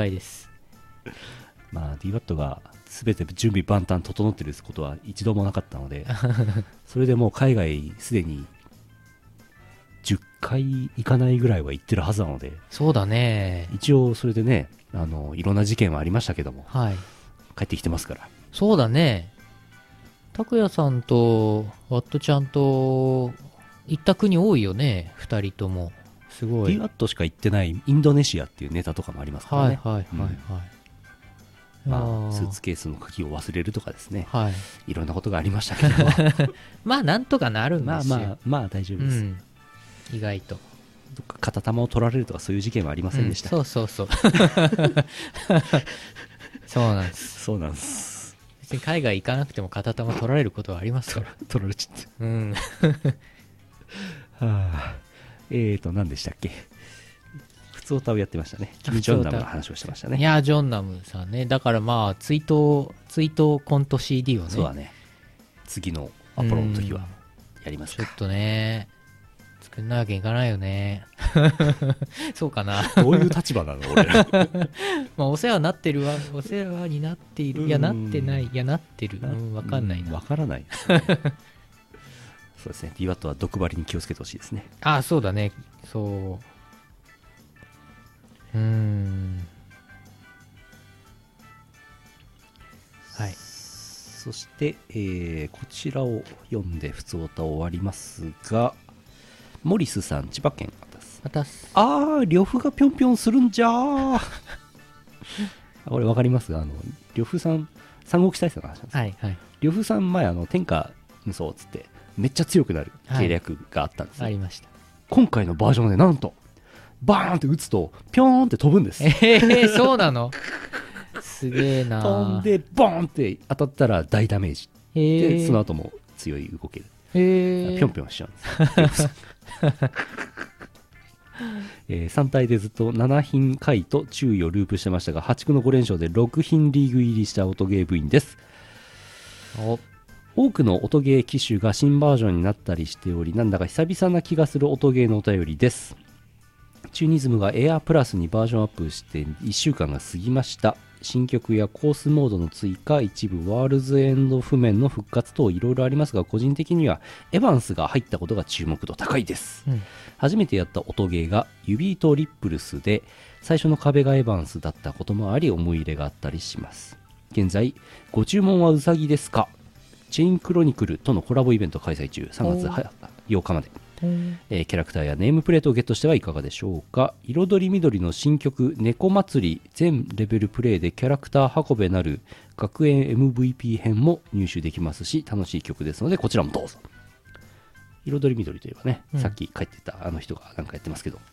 [SPEAKER 1] 。DWAT が全て準備万端整っていることは一度もなかったので、それでもう海外すでに10回行かないぐらいは行ってるはずなので。
[SPEAKER 2] そうだね。
[SPEAKER 1] 一応それでね、いろんな事件はありましたけども、帰ってきてますから。
[SPEAKER 2] そうだね。拓也さんとワットちゃんと行った国多いよね、2人とも。すごい。
[SPEAKER 1] DWAT しか行ってないインドネシアっていうネタとかもありますからね。スーツケースの鍵を忘れるとかですね、いろんなことがありましたけど
[SPEAKER 2] なんとかなるんですよ。
[SPEAKER 1] 大丈夫です、
[SPEAKER 2] 意外と
[SPEAKER 1] どっか片玉を取られるとかそういう事件はありませんでした。
[SPEAKER 2] そうそうなんです別に海外行かなくても片玉取られることはありますから。
[SPEAKER 1] 取られちゃって何でしたっけ、普通歌をやってましたね。キム・ジョンナムの話をしてましたね。
[SPEAKER 2] いやジョンナムさんね、だからまあ追悼コント CD をね、
[SPEAKER 1] そうだね、次のアポロの時はやりますか。
[SPEAKER 2] ちょっとね作んなきゃいかないよねそうかな
[SPEAKER 1] どういう立場なの俺ら
[SPEAKER 2] まあお世話になってるわ、お世話になっている、いやなってない、いやなってる、わかんないな、
[SPEAKER 1] わからないですねそうですね、DWAT は毒針に気をつけてほしいですね。
[SPEAKER 2] あ、そうだね、そう、はい。
[SPEAKER 1] そして、こちらを読んで普通歌を終わりますが、モリスさん、千葉県です。
[SPEAKER 2] またす。
[SPEAKER 1] 呂布がぴょんぴょんするんじゃー俺わかりますが、呂布さん、三国志大戦の話なんですよ。
[SPEAKER 2] はいはい。
[SPEAKER 1] 呂布さん前、天下無双っつって、めっちゃ強くなる計略があったんですよ。
[SPEAKER 2] ありました。
[SPEAKER 1] 今回のバージョンでなんと、バーンって打つと、ぴょーんって飛ぶんです。
[SPEAKER 2] そうなのすげえな。
[SPEAKER 1] 飛んで、ボーンって当たったら大ダメージ。で、その後も強い動ける。ぴょんぴょんしちゃうんです。3体でずっと7品回と注意をループしてましたが、8区の5連勝で6品リーグ入りした音ゲー部員です。多くの音ゲー機種が新バージョンになったりしており、なんだか久々な気がする音ゲーのお便りです。チューニズムがエアープラスにバージョンアップして1週間が過ぎました。新曲やコースモードの追加、一部ワールズエンド譜面の復活等いろいろありますが、個人的にはエヴァンスが入ったことが注目度高いです。初めてやった音ゲーが指とリップルスで、最初の壁がエヴァンスだったこともあり思い入れがあったりします。現在、ご注文はうさぎですか？チェインクロニクルとのコラボイベント開催中、3月8日まで。キャラクターやネームプレートをゲットしてはいかがでしょうか。彩り緑の新曲猫祭り全レベルプレイでキャラクター運べなる学園 MVP 編も入手できますし、楽しい曲ですのでこちらもどうぞ。彩り緑といえばね、さっき帰ってたあの人がなんかやってますけど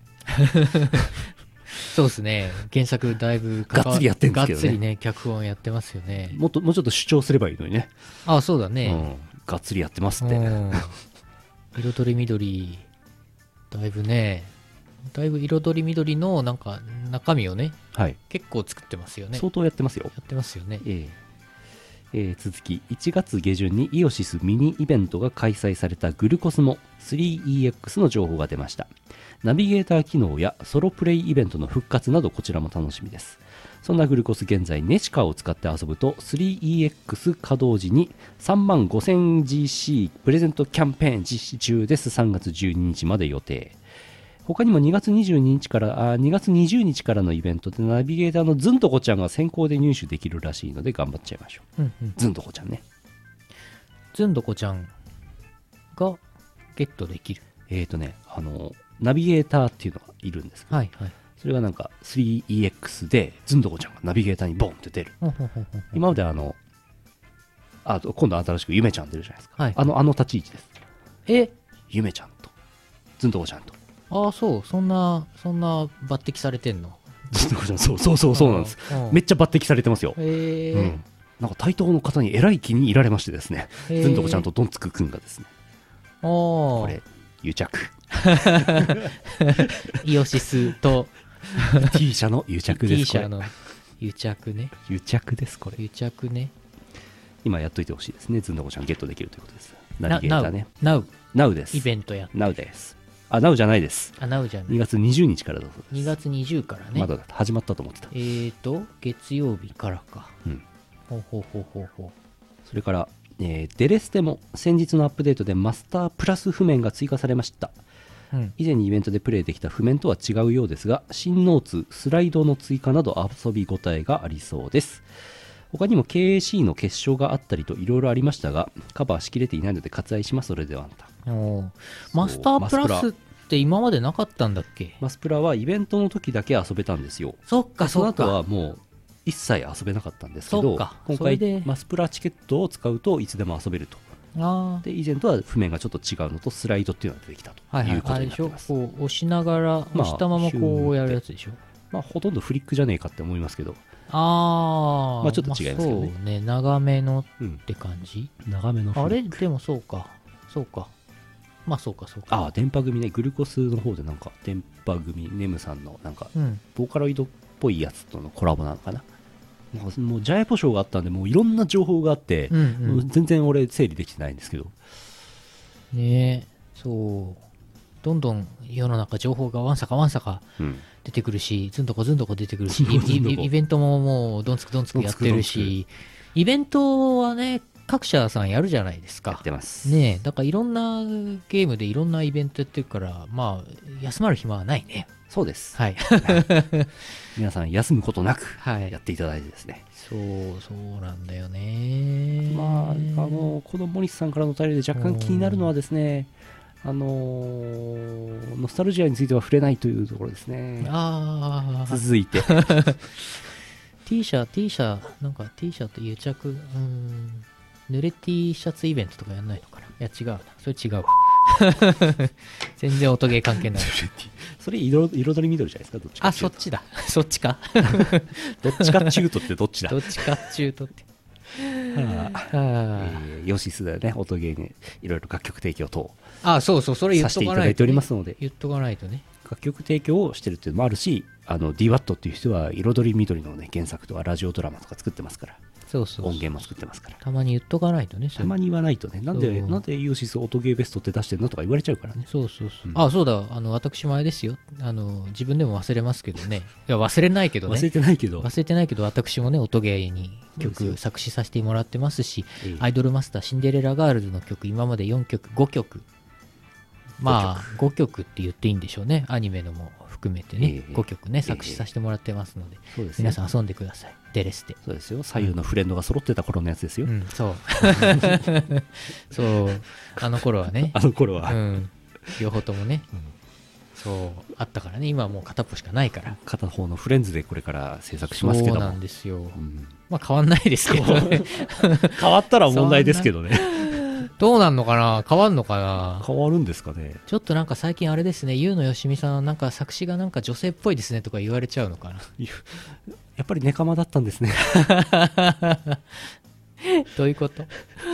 [SPEAKER 2] そうですね、原作だいぶ
[SPEAKER 1] がっつりやってるんですけどね。
[SPEAKER 2] がっつりね、脚本やってますよね。
[SPEAKER 1] もうちょっと主張すればいいのにね。
[SPEAKER 2] あ、そうだね、
[SPEAKER 1] がっつりやってますって
[SPEAKER 2] 彩り緑だいぶね、だいぶ彩り緑のなんか中身をね、
[SPEAKER 1] はい、
[SPEAKER 2] 結構作ってますよね。
[SPEAKER 1] 相当やってますよ。
[SPEAKER 2] やってますよね。
[SPEAKER 1] 続き1月下旬にイオシスミニイベントが開催されたグルコスモ 3EX の情報が出ました。ナビゲーター機能やソロプレイイベントの復活などこちらも楽しみです。そんなグルコス現在ネチカを使って遊ぶと 3EX 稼働時に 35,000GC プレゼントキャンペーン実施中です。3月12日まで予定。他にも2月20日からのイベントでナビゲーターのズントコちゃんが先行で入手できるらしいので頑張っちゃいましょう。ズントコちゃんね。
[SPEAKER 2] ズントコちゃんがゲットできる。
[SPEAKER 1] ナビゲーターっていうのがいるんですけど、
[SPEAKER 2] はいはい、
[SPEAKER 1] それがなんか 3EX でズントコちゃんがナビゲーターにボンって出る。今まで今度新しくゆめちゃん出るじゃないですか。はい、あの立ち位置です。ゆめちゃんとズントコちゃんと。
[SPEAKER 2] ああ、そう、そんな抜擢されてんの？
[SPEAKER 1] そうなんです。めっちゃ抜擢されてますよ。なんか対等の方に偉い気に入られましてですね、ズントコちゃんとドンツクくんがですね、これ癒着
[SPEAKER 2] イオシスと
[SPEAKER 1] T 社の癒着です。
[SPEAKER 2] T 社の癒着ね。
[SPEAKER 1] 癒着ですこれ。
[SPEAKER 2] 癒着ね。
[SPEAKER 1] 今やっといてほしいですね。ズントコちゃんゲットできるということです。ナビゲーターね。
[SPEAKER 2] Now
[SPEAKER 1] です。
[SPEAKER 2] イベントや。
[SPEAKER 1] Now です。Now じゃないです。
[SPEAKER 2] Now じゃない。
[SPEAKER 1] 2月20日からだそうです。
[SPEAKER 2] 2月20からね。
[SPEAKER 1] まだ始まったと思ってた。
[SPEAKER 2] 月曜日からか。ほう。
[SPEAKER 1] それから、デレステも先日のアップデートでマスタープラス譜面が追加されました。以前にイベントでプレイできた譜面とは違うようですが、新ノーツ、スライドの追加など遊び応えがありそうです。他にも KAC の決勝があったりといろいろありましたが、カバーしきれていないので割愛します。それではあんた。
[SPEAKER 2] マスタープラスって今までなかったんだっけ？
[SPEAKER 1] マスプラはイベントの時だけ遊べたんですよ。
[SPEAKER 2] そっか。
[SPEAKER 1] その後はもう一切遊べなかったんですけど、今回マスプラチケットを使うといつでも遊べると。で以前とは譜面がちょっと違うのとスライドっていうのが出てきたということになってます。
[SPEAKER 2] こう押しながら、押したままこうやるやつでしょ。
[SPEAKER 1] ほとんどフリックじゃねえかって思いますけど、ち
[SPEAKER 2] ょ
[SPEAKER 1] っと違いますけどね。
[SPEAKER 2] そうね、長めのって感じ。
[SPEAKER 1] 長めのフリック。
[SPEAKER 2] あれでもそうか。 まあそうかそうか。
[SPEAKER 1] ああ、電波組ね、グルコスの方でなんか、電波組、ネムさんのなんか、
[SPEAKER 2] うん
[SPEAKER 1] ボーカロイドっぽいやつとのコラボなのかな。なんかもうジャイアポショーがあったんで、もういろんな情報があって、
[SPEAKER 2] うん
[SPEAKER 1] もう全然俺整理できてないんですけど。
[SPEAKER 2] ねえ、そうどんどん世の中情報がわんさか
[SPEAKER 1] うん。
[SPEAKER 2] 出てくるし、ずんどこ出てくるし、
[SPEAKER 1] ずんどこ
[SPEAKER 2] イベントももうどんつくやってるし、イベントはね、各社さんやるじゃないですか
[SPEAKER 1] やっ。てます。
[SPEAKER 2] ねえ、だからいろんなゲームでいろんなイベントやってるから、まあ、休まる暇はないね。
[SPEAKER 1] そうです。
[SPEAKER 2] はい。
[SPEAKER 1] 皆さん休むことなく
[SPEAKER 2] はい
[SPEAKER 1] やっていただいてですね。
[SPEAKER 2] そうなんだよね。
[SPEAKER 1] まあ、この森さんからのお便りで若干気になるのはですね、ノスタルジアについては触れないというところですね。
[SPEAKER 2] ああ、
[SPEAKER 1] 続いて。
[SPEAKER 2] T 社、なんか T 社と癒着、濡れ T シャツイベントとかやんないのかな。いや、違うな。それ違うわ。全然音ゲー関係ない。
[SPEAKER 1] それ彩り緑じゃないですか、どっちか
[SPEAKER 2] あ、
[SPEAKER 1] っていうと。
[SPEAKER 2] そっちだ。そっちか。
[SPEAKER 1] どっちか中途ってどっちだ。
[SPEAKER 2] どっちか中途って。
[SPEAKER 1] ヨシスでね、音ゲーにいろいろ楽曲提供等
[SPEAKER 2] そう、それ言
[SPEAKER 1] さ
[SPEAKER 2] っとかないと、
[SPEAKER 1] せていただいており
[SPEAKER 2] ね。
[SPEAKER 1] ますので、
[SPEAKER 2] 言っとかないとね。
[SPEAKER 1] 楽曲提供をしてるっていうのもあるし、DWAT っていう人は彩り緑のね、原作とかラジオドラマとか作ってますから、
[SPEAKER 2] そうそう。
[SPEAKER 1] 音源も作ってますから。
[SPEAKER 2] たまに言っとかないとね。
[SPEAKER 1] たまに言わないとね、なんでヨシス音ゲーベストって出してるのとか言われちゃうからね。
[SPEAKER 2] そう。そうだ。私前ですよ。自分でも忘れますけどね。いや、忘れないけどね。
[SPEAKER 1] 忘れてないけど、
[SPEAKER 2] 私もね、音ゲーに
[SPEAKER 1] そうですよ
[SPEAKER 2] 曲作詞させてもらってますし、
[SPEAKER 1] ええ
[SPEAKER 2] アイドルマスターシンデレラガールズの曲、今まで4曲、5曲。まあ、5曲って言っていいんでしょうね。アニメのも含めてね、
[SPEAKER 1] ええ
[SPEAKER 2] 5曲ね、作詞させてもらってますので、
[SPEAKER 1] そうですよ
[SPEAKER 2] 皆さん遊んでください。デレステ。
[SPEAKER 1] そうですよ。左右のフレンドが揃ってた頃のやつですよ。
[SPEAKER 2] うん、そう。そう、あの頃はね、
[SPEAKER 1] あの頃は、
[SPEAKER 2] 両方ともね、そう、あったからね、今はもう片っぽしかないから。
[SPEAKER 1] 片方のフレンズでこれから制作しますけども。
[SPEAKER 2] そうなんですよ。
[SPEAKER 1] うん
[SPEAKER 2] まあ変わんないですけどね。
[SPEAKER 1] 変わったら問題ですけどね。
[SPEAKER 2] どうなんのかな、変わんのかな。
[SPEAKER 1] 変わるんですかね。
[SPEAKER 2] ちょっとなんか最近あれですね、ゆうのよしみさん、なんか作詞がなんか女性っぽいですねとか言われちゃうのかな。
[SPEAKER 1] やっぱりネカマだったんですね。
[SPEAKER 2] どういうこと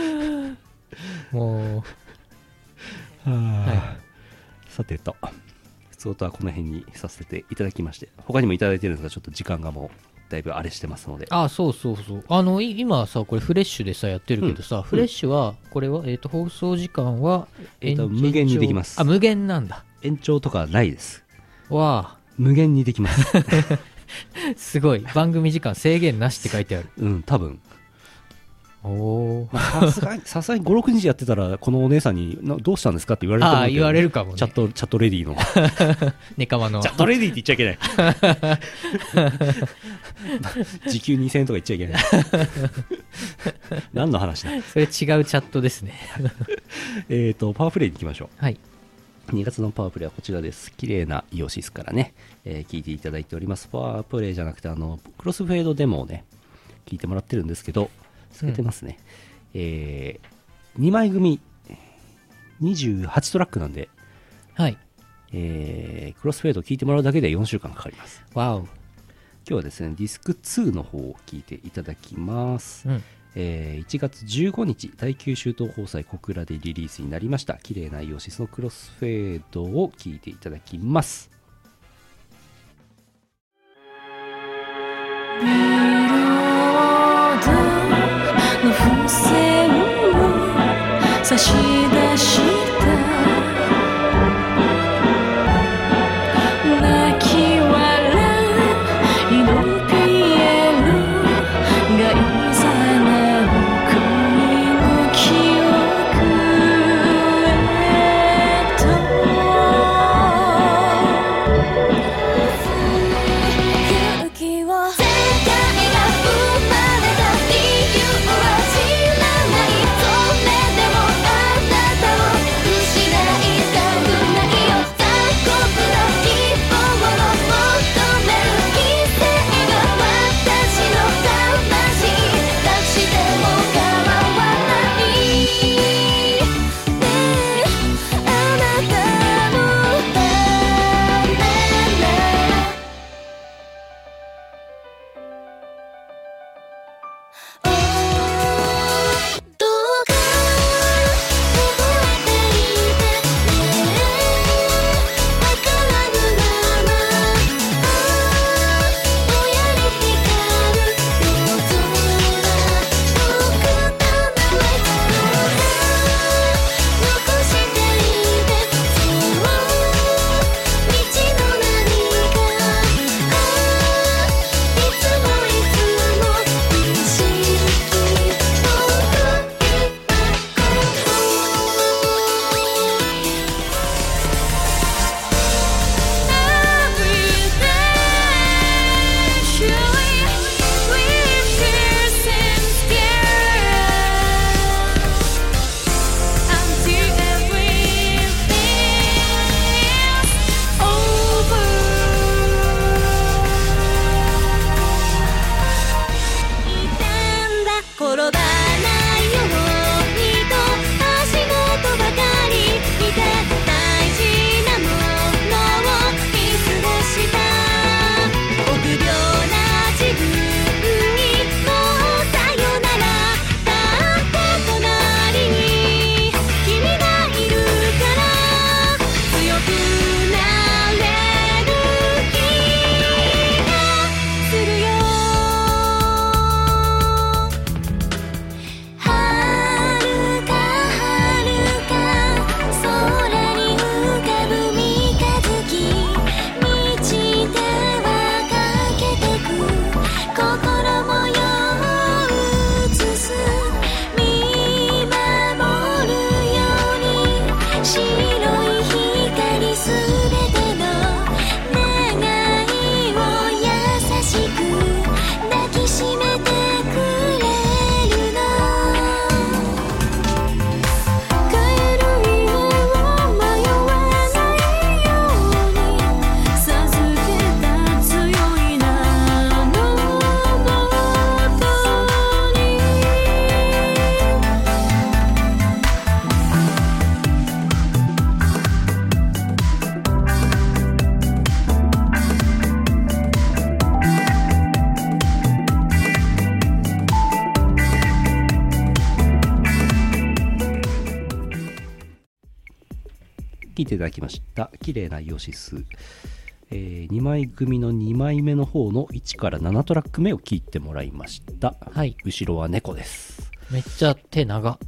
[SPEAKER 2] もう、は
[SPEAKER 1] さてと、普通とはこの辺にさせていただきまして、他にもいただいてるんですが、ちょっと時間がもうだいぶあれしてますので。
[SPEAKER 2] そう。今さ、これフレッシュでさ、やってるけどさ、フレッシュは、これは、放送時間は、
[SPEAKER 1] 無限にできます
[SPEAKER 2] 無限なんだ。
[SPEAKER 1] 延長とかないです。
[SPEAKER 2] わ
[SPEAKER 1] 無限にできます。
[SPEAKER 2] あ、すごい。番組時間制限なしって書いてある。
[SPEAKER 1] うん、多分。
[SPEAKER 2] おー。
[SPEAKER 1] さすがに5、6日やってたら、このお姉さんにどうしたんですかって言われると思うけど、
[SPEAKER 2] 言われるかもね。
[SPEAKER 1] チャットレディの。
[SPEAKER 2] ネカマの。
[SPEAKER 1] チャットレディって言っちゃいけない。時給2000円とか言っちゃいけない。何の話だ。
[SPEAKER 2] それ違うチャットですね。
[SPEAKER 1] パワープレイに行きましょう。
[SPEAKER 2] はい。
[SPEAKER 1] 2月のパワープレイはこちらです。綺麗なイオシスからね、聞いていただいております。パワープレイじゃなくて、クロスフェードデモをね、聞いてもらってるんですけど、透けてますね。2枚組、28トラックなんで、
[SPEAKER 2] はい。
[SPEAKER 1] クロスフェード聞いてもらうだけで4週間かかります。
[SPEAKER 2] わお。
[SPEAKER 1] 今日はですね、ディスク2の方を聞いていただきます。
[SPEAKER 2] うん。
[SPEAKER 1] 1月15日、第9州東宝祭小倉でリリースになりました。綺麗なイオシスのクロスフェードを聞いていただきます。
[SPEAKER 5] ビロードの付箋を差し出した泣き笑いのピエロがいざなう恋の記憶へと勇気を世界が生まれた理由は知らないそれでもあなた
[SPEAKER 1] 聴いていただきました綺麗なイオシス、2枚組の2枚目の方の1から7トラック目を聴いてもらいました。
[SPEAKER 2] はい。
[SPEAKER 1] 後ろは猫です。
[SPEAKER 2] めっちゃ手長。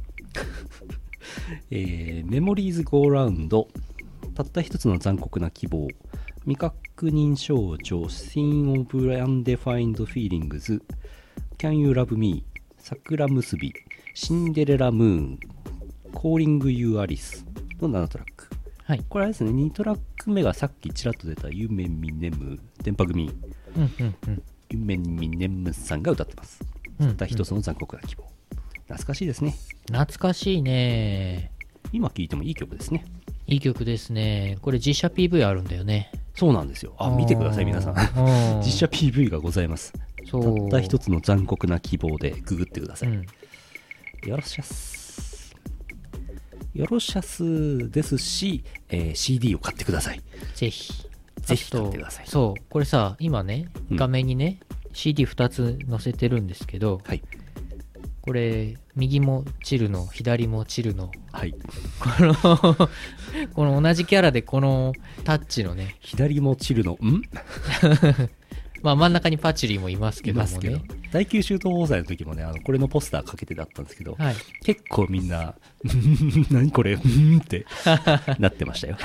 [SPEAKER 1] メモリーズゴーラウンド、たった一つの残酷な希望、未確認少女、Scene of Undefined Feelings、Can You Love Me、桜結び、シンデレラムーン、Calling You Alice の7トラック。
[SPEAKER 2] はい。
[SPEAKER 1] これはですね、2トラック目がさっきちらっと出た夢見眠む電波組、夢見眠むさんが歌ってます。たった一つの残酷な希望。懐かしいですね。
[SPEAKER 2] 懐かしいね。
[SPEAKER 1] 今聴いてもいい曲ですね。
[SPEAKER 2] いい曲ですね。これ実写 PV あるんだよね。
[SPEAKER 1] そうなんですよ。見てください皆さん。実写 PV がございます。たった一つの残酷な希望でググってください。よろしゃす。よろしゃすですし、CD を買ってください。
[SPEAKER 2] ぜひ。
[SPEAKER 1] ぜひ買ってください。
[SPEAKER 2] そう。これさ、今ね、画面にね、CD2 つ載せてるんですけど、
[SPEAKER 1] はい。
[SPEAKER 2] これ、右もチルの、左もチルの、
[SPEAKER 1] はい。
[SPEAKER 2] この同じキャラでこのタッチのね、
[SPEAKER 1] 左もチルの、
[SPEAKER 2] まあ真ん中にパチリもいますけどもね。
[SPEAKER 1] 第九州東放祭の時もね、これのポスターかけてだったんですけど、
[SPEAKER 2] はい、
[SPEAKER 1] 結構みんな、何これってなってましたよ。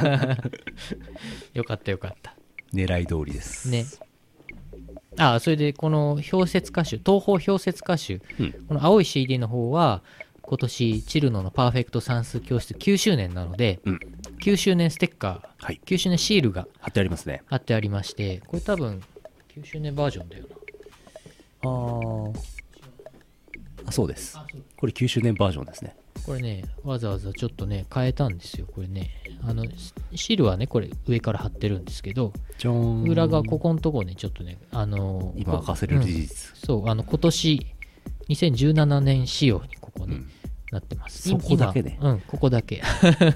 [SPEAKER 2] よかったよかった。
[SPEAKER 1] 狙い通りです。
[SPEAKER 2] ね。それでこの氷雪歌手、東方氷雪歌手、この青い CD の方は、今年チルノのパーフェクト算数教室9周年なので、9周年ステッカー、
[SPEAKER 1] はい、
[SPEAKER 2] 9周年シールが
[SPEAKER 1] 貼ってありますね。
[SPEAKER 2] 貼ってありまして、これ多分9周年バージョンだよな。
[SPEAKER 1] そうです。これ9周年バージョンですね。
[SPEAKER 2] これね、わざわざちょっとね、変えたんですよ。これね、シールはね、これ上から貼ってるんですけど、裏側ここのとこね、ちょっとね、今
[SPEAKER 1] 明かせる事実。
[SPEAKER 2] そう、今年、2017年仕様にここになってます。
[SPEAKER 1] そこだけね。
[SPEAKER 2] ここだけ。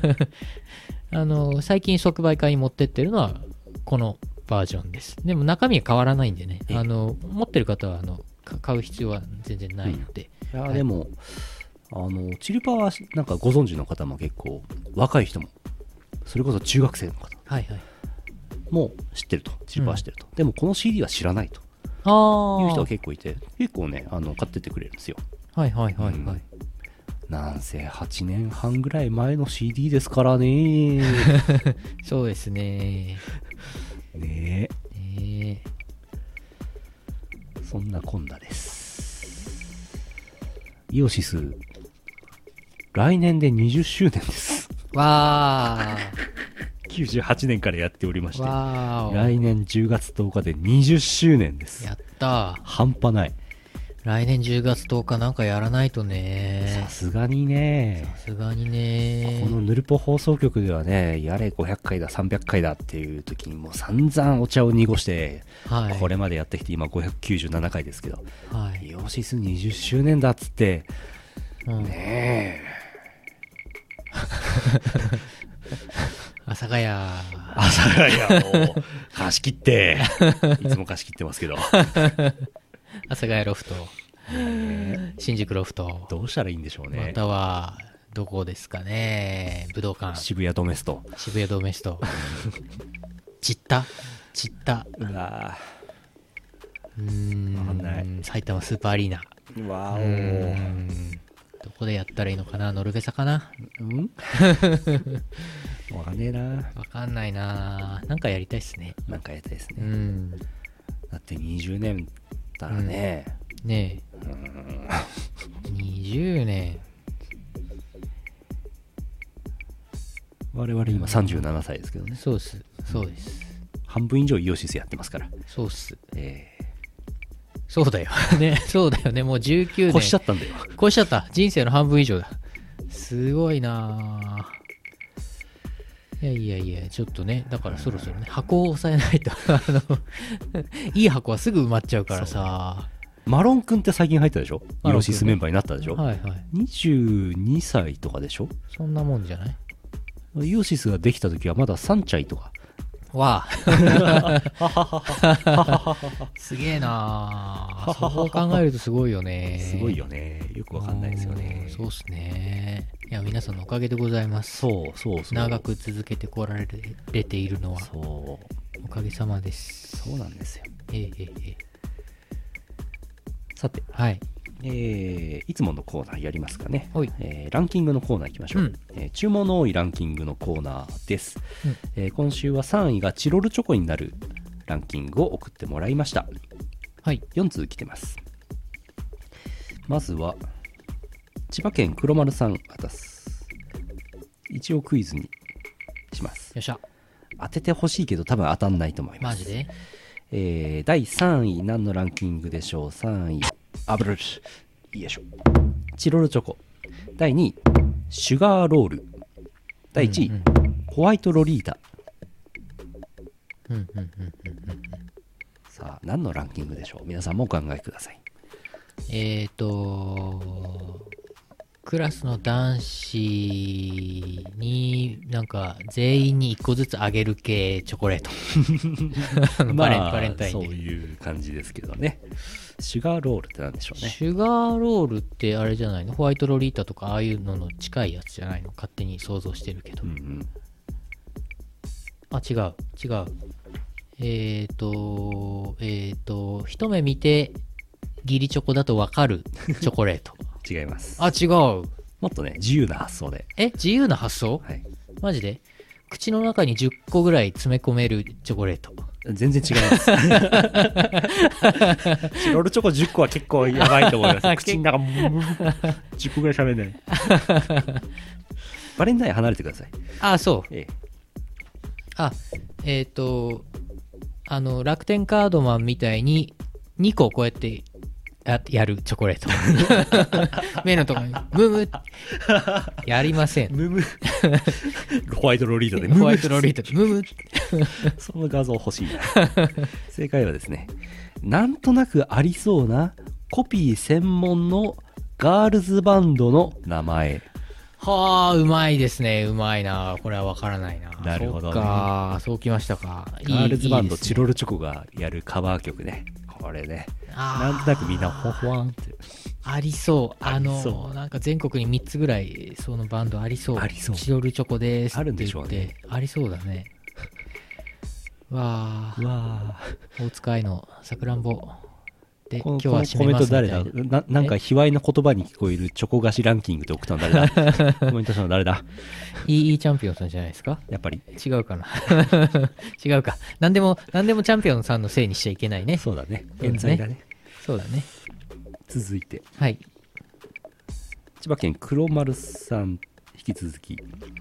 [SPEAKER 2] 最近即売会に持ってってるのは、このバージョンです。でも中身は変わらないんでね、持ってる方は、買う必要は全然ないので。
[SPEAKER 1] いや、でも、チルパはなんかご存知の方も結構、若い人も、それこそ中学生の方も知ってると、チルパは知ってると。でもこの CD は知らないと。いう人が結構いて、結構ね、買ってってくれるんですよ。なんせ8年半ぐらい前の CD ですからね。
[SPEAKER 2] そうですね。
[SPEAKER 1] ねえ。そんなこんなです。イオシス、来年で20周年です。
[SPEAKER 2] わ
[SPEAKER 1] ー。98年からやっておりまして、
[SPEAKER 2] 来
[SPEAKER 1] 年10月10日で20周年です。
[SPEAKER 2] やったー。
[SPEAKER 1] 半端ない。
[SPEAKER 2] 来年10月10日なんかやらないとね。
[SPEAKER 1] さすがにね。
[SPEAKER 2] さすがにね。
[SPEAKER 1] このヌルポ放送局ではね、やれ500回だ300回だっていう時にもう散々お茶を濁して、これまでやってきて今597回ですけど、イオシス20周年だっつって、ねえ。
[SPEAKER 2] 阿佐ヶ谷
[SPEAKER 1] を貸し切って、いつも貸し切ってますけど。
[SPEAKER 2] 阿佐ヶ谷ロフト、新宿ロフト、
[SPEAKER 1] どうしたらいいんでしょうね。
[SPEAKER 2] またはどこですかね。武道館、
[SPEAKER 1] 渋谷ドメスト、
[SPEAKER 2] 散った。
[SPEAKER 1] うわ
[SPEAKER 2] ー、埼玉スーパーアリーナ。
[SPEAKER 1] わ
[SPEAKER 2] どこでやったらいいのかな。ノルベサかな。
[SPEAKER 1] わかんねえな。
[SPEAKER 2] わかんないな。なんかやりたいっすね。
[SPEAKER 1] だって20年だらね。
[SPEAKER 2] ねえ。20年。
[SPEAKER 1] 我々今37歳ですけどね。
[SPEAKER 2] そうです。
[SPEAKER 1] 半分以上イオシスやってますから。
[SPEAKER 2] そうっす。そうだよね。そうだよね。もう19年。
[SPEAKER 1] 越しちゃったんだよ。
[SPEAKER 2] 越しちゃった。人生の半分以上だ。すごいなぁ。いや、ちょっとね、だからそろそろね、箱を押さえないと、いい箱はすぐ埋まっちゃうからさ。
[SPEAKER 1] マロンくんって最近入ったでしょ。イオシスメンバーになったでしょ。22歳とかでしょ。
[SPEAKER 2] そんなもんじゃない。
[SPEAKER 1] イオシスができた時はまだサンチャイとか
[SPEAKER 2] わすげえなー。そう考えるとすごいよね。
[SPEAKER 1] すごいよね。よくわかんないですよね。
[SPEAKER 2] そうっすね。いや、皆さんのおかげでございます。
[SPEAKER 1] そうそうそう。
[SPEAKER 2] 長く続けてこられているのは
[SPEAKER 1] そう
[SPEAKER 2] おかげさまです。
[SPEAKER 1] そうなんですよ。さて、
[SPEAKER 2] はい。
[SPEAKER 1] いつものコーナーやりますかね。
[SPEAKER 2] はい。
[SPEAKER 1] ランキングのコーナー行きましょう。
[SPEAKER 2] うん
[SPEAKER 1] 注文の多いランキングのコーナーです。
[SPEAKER 2] うん
[SPEAKER 1] 今週は3位がチロルチョコになるランキングを送ってもらいました。
[SPEAKER 2] はい。
[SPEAKER 1] 4通来てます。まずは千葉県黒丸さんあたす。一応クイズにします。
[SPEAKER 2] よっしゃ。
[SPEAKER 1] 当ててほしいけど多分当たんないと思います。
[SPEAKER 2] マジで？
[SPEAKER 1] 第3位何のランキングでしょう。3位あぶるよいしょチロルチョコ。第2位シュガーロール。第1位、ホワイトロリータ。さあ何のランキングでしょう。皆さんもお考えください。
[SPEAKER 2] クラスの男子になんか全員に1個ずつあげる系チョコレート。バレンタイン
[SPEAKER 1] そう
[SPEAKER 2] で。
[SPEAKER 1] いう感じですけどね。シュガーロールって何でしょうね。
[SPEAKER 2] シュガーロールってあれじゃないの？ホワイトロリータとかああいうのの近いやつじゃないの？勝手に想像してるけど。
[SPEAKER 1] うんうん、
[SPEAKER 2] あ、違う。一目見て義理チョコだとわかるチョコレート。
[SPEAKER 1] 違います。
[SPEAKER 2] あ、違う。
[SPEAKER 1] もっとね自由な発想で。
[SPEAKER 2] 自由な発想？
[SPEAKER 1] はい。
[SPEAKER 2] マジで？口の中に10個ぐらい詰め込めるチョコレート。
[SPEAKER 1] 全然違います。チロルチョコ10個は結構やばいと思います。口の中10個ぐらい喋んない。バレンタイン離れてください。
[SPEAKER 2] あ、そう。
[SPEAKER 1] ええ、
[SPEAKER 2] 楽天カードマンみたいに2個こうやってやるチョコレート。目のところにムムやりません。
[SPEAKER 1] ムムホワイトロリータで
[SPEAKER 2] ホワイトロリータでムム
[SPEAKER 1] その画像欲しいな。正解はですね、なんとなくありそうなコピー専門のガールズバンドの名前。
[SPEAKER 2] はあ、うまいですね。うまいな。これはわからないな。
[SPEAKER 1] なるほどね。
[SPEAKER 2] そうか、そうきましたか。
[SPEAKER 1] ガールズバンド
[SPEAKER 2] いい
[SPEAKER 1] チロルチョコがやるカバー曲ね。これね、なんとなくみんなホホワンって
[SPEAKER 2] ありそう。
[SPEAKER 1] ありそう
[SPEAKER 2] なんか全国に3つぐらいそのバンドありそう。
[SPEAKER 1] ありそう。
[SPEAKER 2] チロルチョコですって言って。
[SPEAKER 1] あるんでしょうね。
[SPEAKER 2] ありそうだね。わあ。大塚愛のさくらんぼで今日は締めますみたいな。
[SPEAKER 1] コメント誰だ？なんか卑猥な言葉に聞こえるチョコ菓子ランキングで送ったの誰だ？コメントしたの誰だ？
[SPEAKER 2] いいチャンピオンさんじゃないですか？
[SPEAKER 1] やっぱり
[SPEAKER 2] 違うかな。違うか。何でもチャンピオンさんのせいにしちゃいけないね。
[SPEAKER 1] そうだね。冤罪だね。
[SPEAKER 2] そうだね。
[SPEAKER 1] 続いて、
[SPEAKER 2] はい。
[SPEAKER 1] 千葉県黒丸さん、引き続き、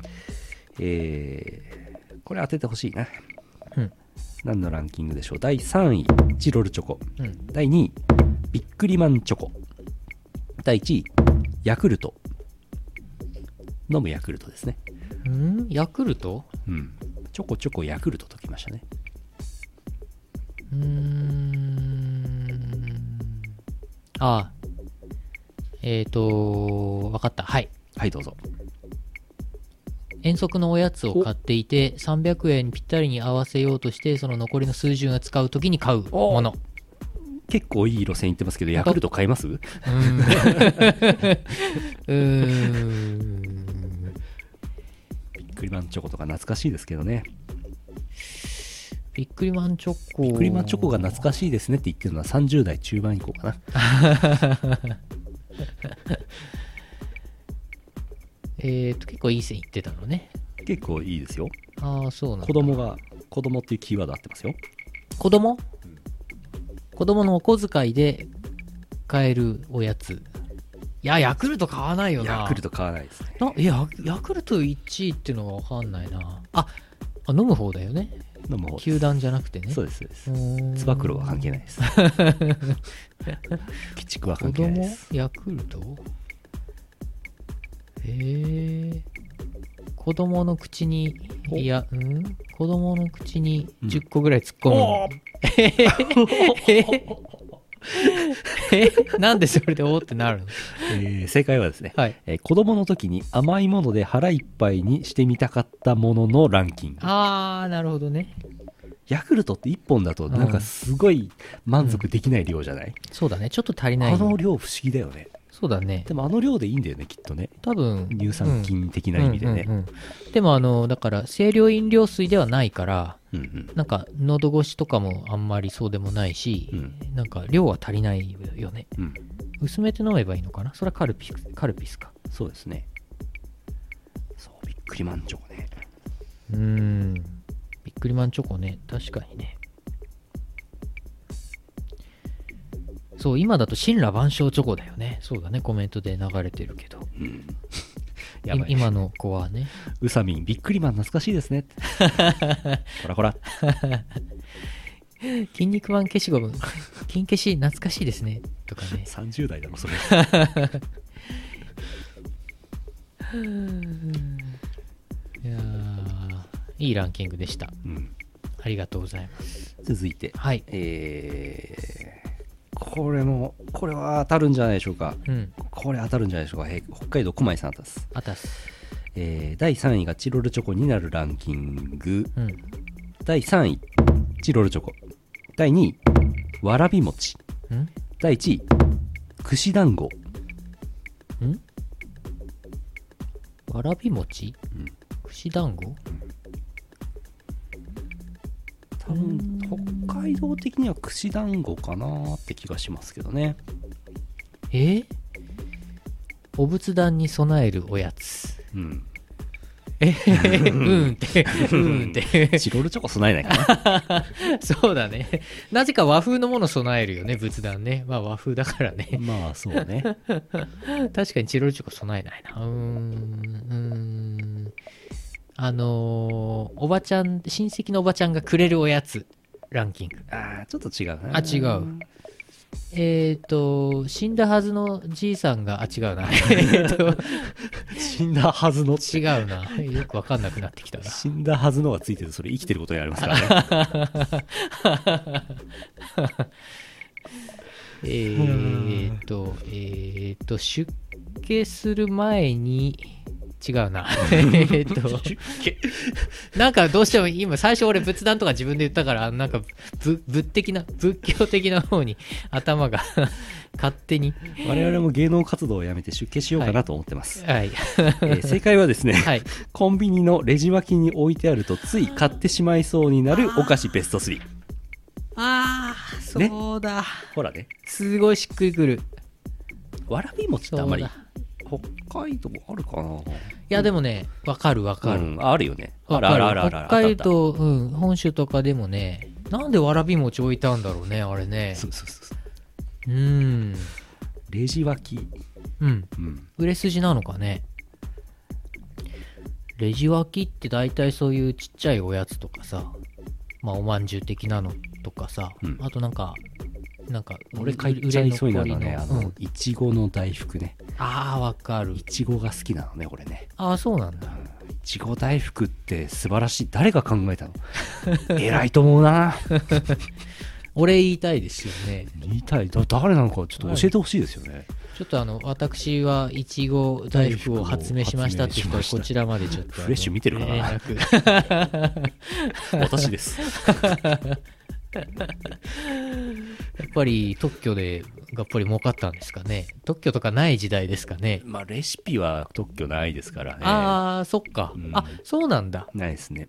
[SPEAKER 1] これ当ててほしいな。何のランキングでしょう。第3位チロルチョコ、第2位ビックリマンチョコ、第1位ヤクルト。飲むヤクルトですね。
[SPEAKER 2] ヤクルト？
[SPEAKER 1] ちょこちょこヤクルトときましたね。
[SPEAKER 2] わかった。はい
[SPEAKER 1] どうぞ。
[SPEAKER 2] 遠足のおやつを買っていて300円ぴったりに合わせようとしてその残りの数十が使うときに買うもの。
[SPEAKER 1] 結構いい路線行ってますけど、ヤクルト買います？ビックリマンチョコとか懐かしいですけどね。
[SPEAKER 2] ビックリマンチョコ。
[SPEAKER 1] ビックリマンチョコが懐かしいですねって言ってるのは30代中盤以降かな。
[SPEAKER 2] 結構いい線いってたのね。
[SPEAKER 1] 結構いいですよ。
[SPEAKER 2] ああ、そうなんだ。
[SPEAKER 1] 子供っていうキーワード合ってますよ。
[SPEAKER 2] 子供のお小遣いで買えるおやつ。いや、ヤクルト買わないよな。
[SPEAKER 1] ヤクルト買わないですね。
[SPEAKER 2] ヤクルト1位っていうのがわかんないな。飲む方だよね。
[SPEAKER 1] 飲む方です。
[SPEAKER 2] 球団じゃなくてね。
[SPEAKER 1] そうです、そうです。つば九郎は関係ないです。鬼畜は関係ないです。
[SPEAKER 2] 子供ヤクルト？子供の口に、子供の口に10個ぐらい突っ込む。なんでそれでおーってなるの？
[SPEAKER 1] 正解はですね、子供の時に甘いもので腹いっぱいにしてみたかったもののランキング。
[SPEAKER 2] なるほどね。
[SPEAKER 1] ヤクルトって1本だとなんかすごい満足できない量じゃない、
[SPEAKER 2] そうだね、ちょっと足りない。
[SPEAKER 1] あの量不思議だよね。
[SPEAKER 2] そうだね。
[SPEAKER 1] でもあの量でいいんだよね、きっとね。
[SPEAKER 2] 多分
[SPEAKER 1] 乳酸菌的な意味でね。
[SPEAKER 2] でもだから清涼飲料水ではないから、
[SPEAKER 1] うんうん。
[SPEAKER 2] なんか喉越しとかもあんまりそうでもないし、なんか量は足りないよね。
[SPEAKER 1] うん。
[SPEAKER 2] 薄めて飲めばいいのかな。それはカルピスか。
[SPEAKER 1] そうですね。そう、ビックリマンチョコね。
[SPEAKER 2] ビックリマンチョコね、確かにね。そう、今だと神羅万象チョコだよね。そうだね、コメントで流れてるけど。
[SPEAKER 1] やばい。
[SPEAKER 2] 今の子はね。
[SPEAKER 1] ウサミン、ビックリマン懐かしいですね。ほらほら。
[SPEAKER 2] 筋肉マン消しゴム、金消し懐かしいですね。とかね。
[SPEAKER 1] 30代だろ、それ。
[SPEAKER 2] いやいいランキングでした。ありがとうございます。
[SPEAKER 1] 続いて、
[SPEAKER 2] はい。
[SPEAKER 1] これは当たるんじゃないでしょうか。
[SPEAKER 2] うん。
[SPEAKER 1] これ当たるんじゃないでしょうか。北海道小前さん当たす。
[SPEAKER 2] あたす。
[SPEAKER 1] 第3位がチロルチョコになるランキング。
[SPEAKER 2] うん。
[SPEAKER 1] 第3位、チロルチョコ。第2位、わらび餅。
[SPEAKER 2] ん
[SPEAKER 1] 第1位、串団子。
[SPEAKER 2] わらび餅、串団子、
[SPEAKER 1] 多分北海道的には串団子かなーって気がしますけどね。
[SPEAKER 2] お仏壇に備えるおやつ。
[SPEAKER 1] うん
[SPEAKER 2] って
[SPEAKER 1] チロルチョコ備えないかな。
[SPEAKER 2] そうだね。なぜか和風のもの備えるよね、仏壇ね。まあ和風だからね。
[SPEAKER 1] まあそうね。
[SPEAKER 2] 確かにチロルチョコ備えないな。おばちゃん、親戚のおばちゃんがくれるおやつランキング。
[SPEAKER 1] ちょっと違うな。
[SPEAKER 2] 違う。死んだはずのじいさんが、違うな。
[SPEAKER 1] 死んだはずの。
[SPEAKER 2] 違うな。よくわかんなくなってきたな。
[SPEAKER 1] 死んだはずのがついてるとそれ生きてることになりますからね。
[SPEAKER 2] 出家する前に、違うな。なんかどうしても今最初俺仏壇とか自分で言ったからなんか仏教的な方に頭が勝手に。
[SPEAKER 1] 我々も芸能活動をやめて出家しようかなと思ってます。
[SPEAKER 2] はい。
[SPEAKER 1] 正解はですね、
[SPEAKER 2] はい、
[SPEAKER 1] コンビニのレジ脇に置いてあるとつい買ってしまいそうになるお菓子ベスト3。
[SPEAKER 2] そうだ。
[SPEAKER 1] ほらね。
[SPEAKER 2] すごいしっくりくる。
[SPEAKER 1] わらび餅ってあんまり北海道あるかな。
[SPEAKER 2] いやでもね、わかる。
[SPEAKER 1] あるよね。
[SPEAKER 2] ある。北海道、本州とかでもね、なんでわらび餅置いたんだろうね、あれね。
[SPEAKER 1] そう。レジ脇。
[SPEAKER 2] 売れ筋なのかね。レジ脇って大体そういうちっちゃいおやつとかさ、まあおまんじゅう的なのとかさ、あとなんか
[SPEAKER 1] 俺買いちゃいそうになるのね、いちごの大福ね。
[SPEAKER 2] わかる。
[SPEAKER 1] いちごが好きなのね、俺ね。
[SPEAKER 2] そうなんだ。
[SPEAKER 1] いちご大福って素晴らしい。誰が考えたの？偉いと思うな。
[SPEAKER 2] 俺言いたいですよね。
[SPEAKER 1] 言いたい。誰なのかちょっと教えてほしいですよね。
[SPEAKER 2] ちょっと私はいちご大福を発明しましたって人はこちらまでちょっと
[SPEAKER 1] フレッシュ見てるかな。私です。
[SPEAKER 2] やっぱり特許でがっぽり儲かったんですかね。特許とかない時代ですかね。
[SPEAKER 1] まあレシピは特許ないですからね。
[SPEAKER 2] そっか。そうなんだ。
[SPEAKER 1] ないですね。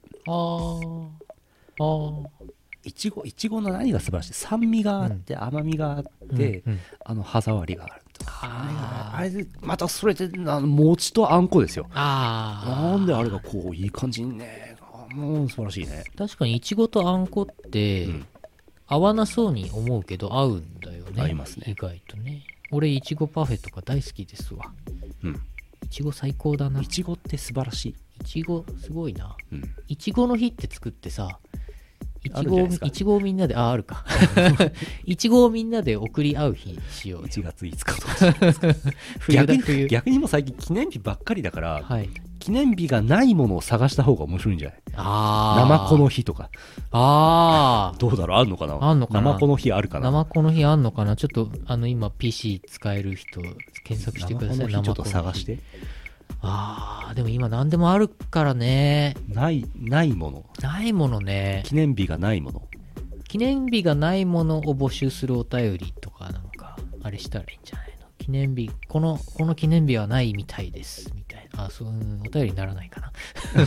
[SPEAKER 1] いちごの何が素晴らしい？酸味があって甘みがあって歯触りがあると。あれでまたそれで餅とあんこですよ。なんであれがこういい感じにね。素晴らしいね。
[SPEAKER 2] 確かにいちごとあんこって合わなそうに思うけど合うんだよね。
[SPEAKER 1] 合いますね。
[SPEAKER 2] 意外とね。俺いちごパフェとか大好きですわ。いちご最高だな。
[SPEAKER 1] いちごって素晴らしい。
[SPEAKER 2] いちごすごいな。いちごの日って作ってさ、いちごをみんなであるか。いちごをみんなで送り合う日にしよう。
[SPEAKER 1] 1月5日とか。逆にもう最近記念日ばっかりだから、記念日がないものを探した方が面白いんじゃない？ナマコの日とか。どうだろう、あんのかな？ナマコの日あるかな？
[SPEAKER 2] ナマコの日あんのかな？ちょっと今 PC 使える人検索してください。
[SPEAKER 1] ナマコの日ちょっと探して。
[SPEAKER 2] でも今何でもあるからね。
[SPEAKER 1] ないもの。
[SPEAKER 2] ないものね。
[SPEAKER 1] 記念日がないもの。
[SPEAKER 2] 記念日がないものを募集するお便りとかなんか、あれしたらいいんじゃないの？記念日、この記念日はないみたいです。みたいな。お便りにならないかな。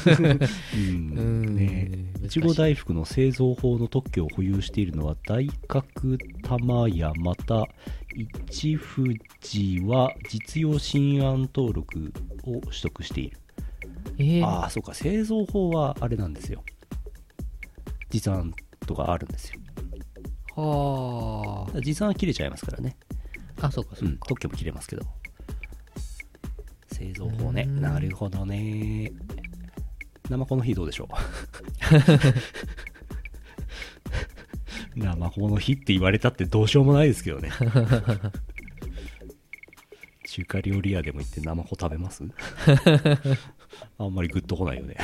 [SPEAKER 1] ねえ。いちご大福の製造法の特許を保有しているのは大角玉屋また一富士は実用新案登録を取得している。ああ、そうか、製造法はあれなんですよ。実案とかあるんですよ。
[SPEAKER 2] はあ。
[SPEAKER 1] 実案は切れちゃいますからね。
[SPEAKER 2] あ、そうかそうか。
[SPEAKER 1] 特許も切れますけど。製造法ね。なるほどね。生子の日どうでしょう。生子の日って言われたってどうしようもないですけどね。中華料理屋でも行って生子食べます？あんまりグッとこないよね。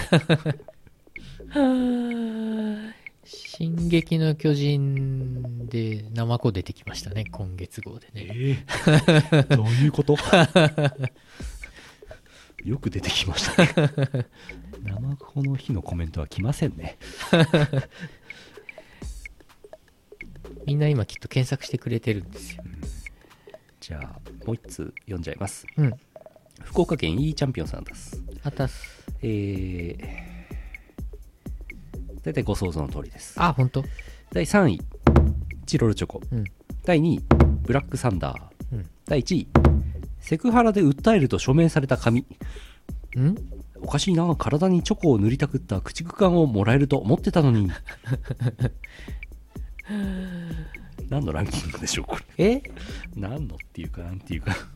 [SPEAKER 2] 進撃の巨人でナマコ出てきましたね、今月号でね。
[SPEAKER 1] どういうこと？よく出てきましたね。生子の日のコメントは来ませんね。
[SPEAKER 2] みんな今きっと検索してくれてるんですよ。
[SPEAKER 1] じゃあもう一つ読んじゃいます。
[SPEAKER 2] うん。
[SPEAKER 1] 福岡県 E チャンピオンさんです。
[SPEAKER 2] あたす。
[SPEAKER 1] 大体ご想像の通りです。
[SPEAKER 2] あ、ほんと？
[SPEAKER 1] 第3位チロルチョコ、第2位ブラックサンダー、第1位セクハラで訴えると署名された紙。おかしいな、体にチョコを塗りたくった駆逐艦をもらえると思ってたのに。何のランキングでしょうこれ。何のっていうかなんていうか。い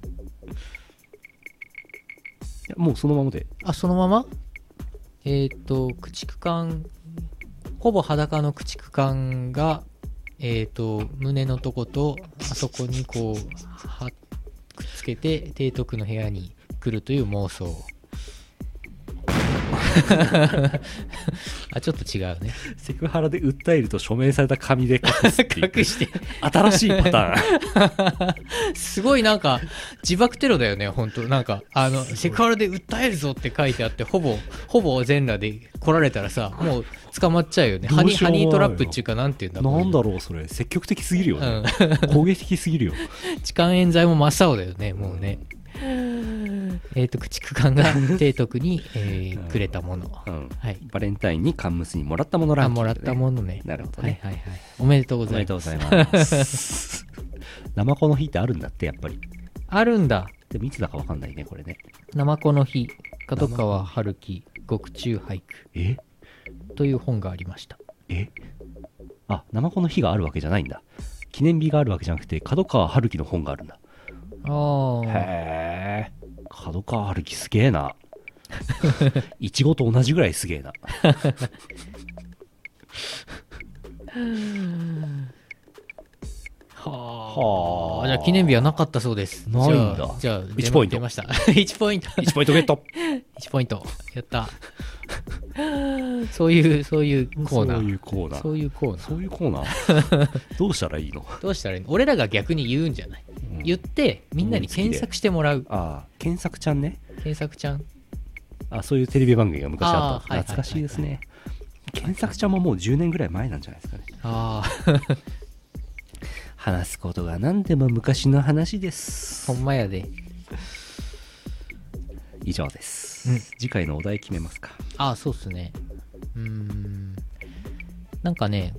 [SPEAKER 1] やもうそのままで。
[SPEAKER 2] あ、そのまま？駆逐艦、ほぼ裸の駆逐艦が、胸のとことあそこにこうくっつけて提督の部屋に来るという妄想。あ、ちょっと違うね。
[SPEAKER 1] セクハラで訴えると署名された紙で隠すっていう
[SPEAKER 2] 隠して
[SPEAKER 1] 新しいパターン。
[SPEAKER 2] すごいなんか自爆テロだよね、本当なんかセクハラで訴えるぞって書いてあって、ほぼ全裸で来られたらさ、もう捕まっちゃうよね。ハニートラップっていうか、なんていうんだろう。
[SPEAKER 1] なんだろうそれ、積極的すぎるよね。攻撃的すぎるよ。
[SPEAKER 2] 痴漢冤罪も真っ青だよね、もうね。駆逐艦が提督に、くれたもの、はい、
[SPEAKER 1] バレンタインにカンムスにもらったものランキング、ね、
[SPEAKER 2] もらったものね。
[SPEAKER 1] なるほどね、
[SPEAKER 2] はいはいはい、おめでとうございます。
[SPEAKER 1] おめでとうございます。生子の日ってあるんだって、やっぱり
[SPEAKER 2] あるんだ。
[SPEAKER 1] でもいつだかわかんないねこれね。
[SPEAKER 2] 生子の日、角川春樹獄中俳句という本がありました。
[SPEAKER 1] あ、生子の日があるわけじゃないんだ。記念日があるわけじゃなくて角川春樹の本があるんだ。へえ、角川春樹すげえな。いちごと同じぐらいすげえな。
[SPEAKER 2] はあ、じゃあ記念日はなかったそうです。
[SPEAKER 1] ないんだ。
[SPEAKER 2] じゃあ
[SPEAKER 1] 1ポイント
[SPEAKER 2] 出ました。1ポイント。
[SPEAKER 1] 1ポイントゲット。
[SPEAKER 2] 1ポイント。やった。そういうコーナー。
[SPEAKER 1] そういうコーナー。
[SPEAKER 2] そういうコーナー。
[SPEAKER 1] そういうコーナー。どうしたらいいの？
[SPEAKER 2] どうしたらいいの？俺らが逆に言うんじゃない？言ってみんなに検索してもらう。
[SPEAKER 1] ああ、検索ちゃんね。
[SPEAKER 2] 検索ちゃん。
[SPEAKER 1] あ、そういうテレビ番組が昔あった。懐かしいですね。検索ちゃんももう10年ぐらい前なんじゃないですかね。
[SPEAKER 2] ああ。
[SPEAKER 1] 話すことが何でも昔の話です。
[SPEAKER 2] ほんまやで。
[SPEAKER 1] 以上です。次回のお題決めますか。
[SPEAKER 2] ああ、そうっすね。なんかね、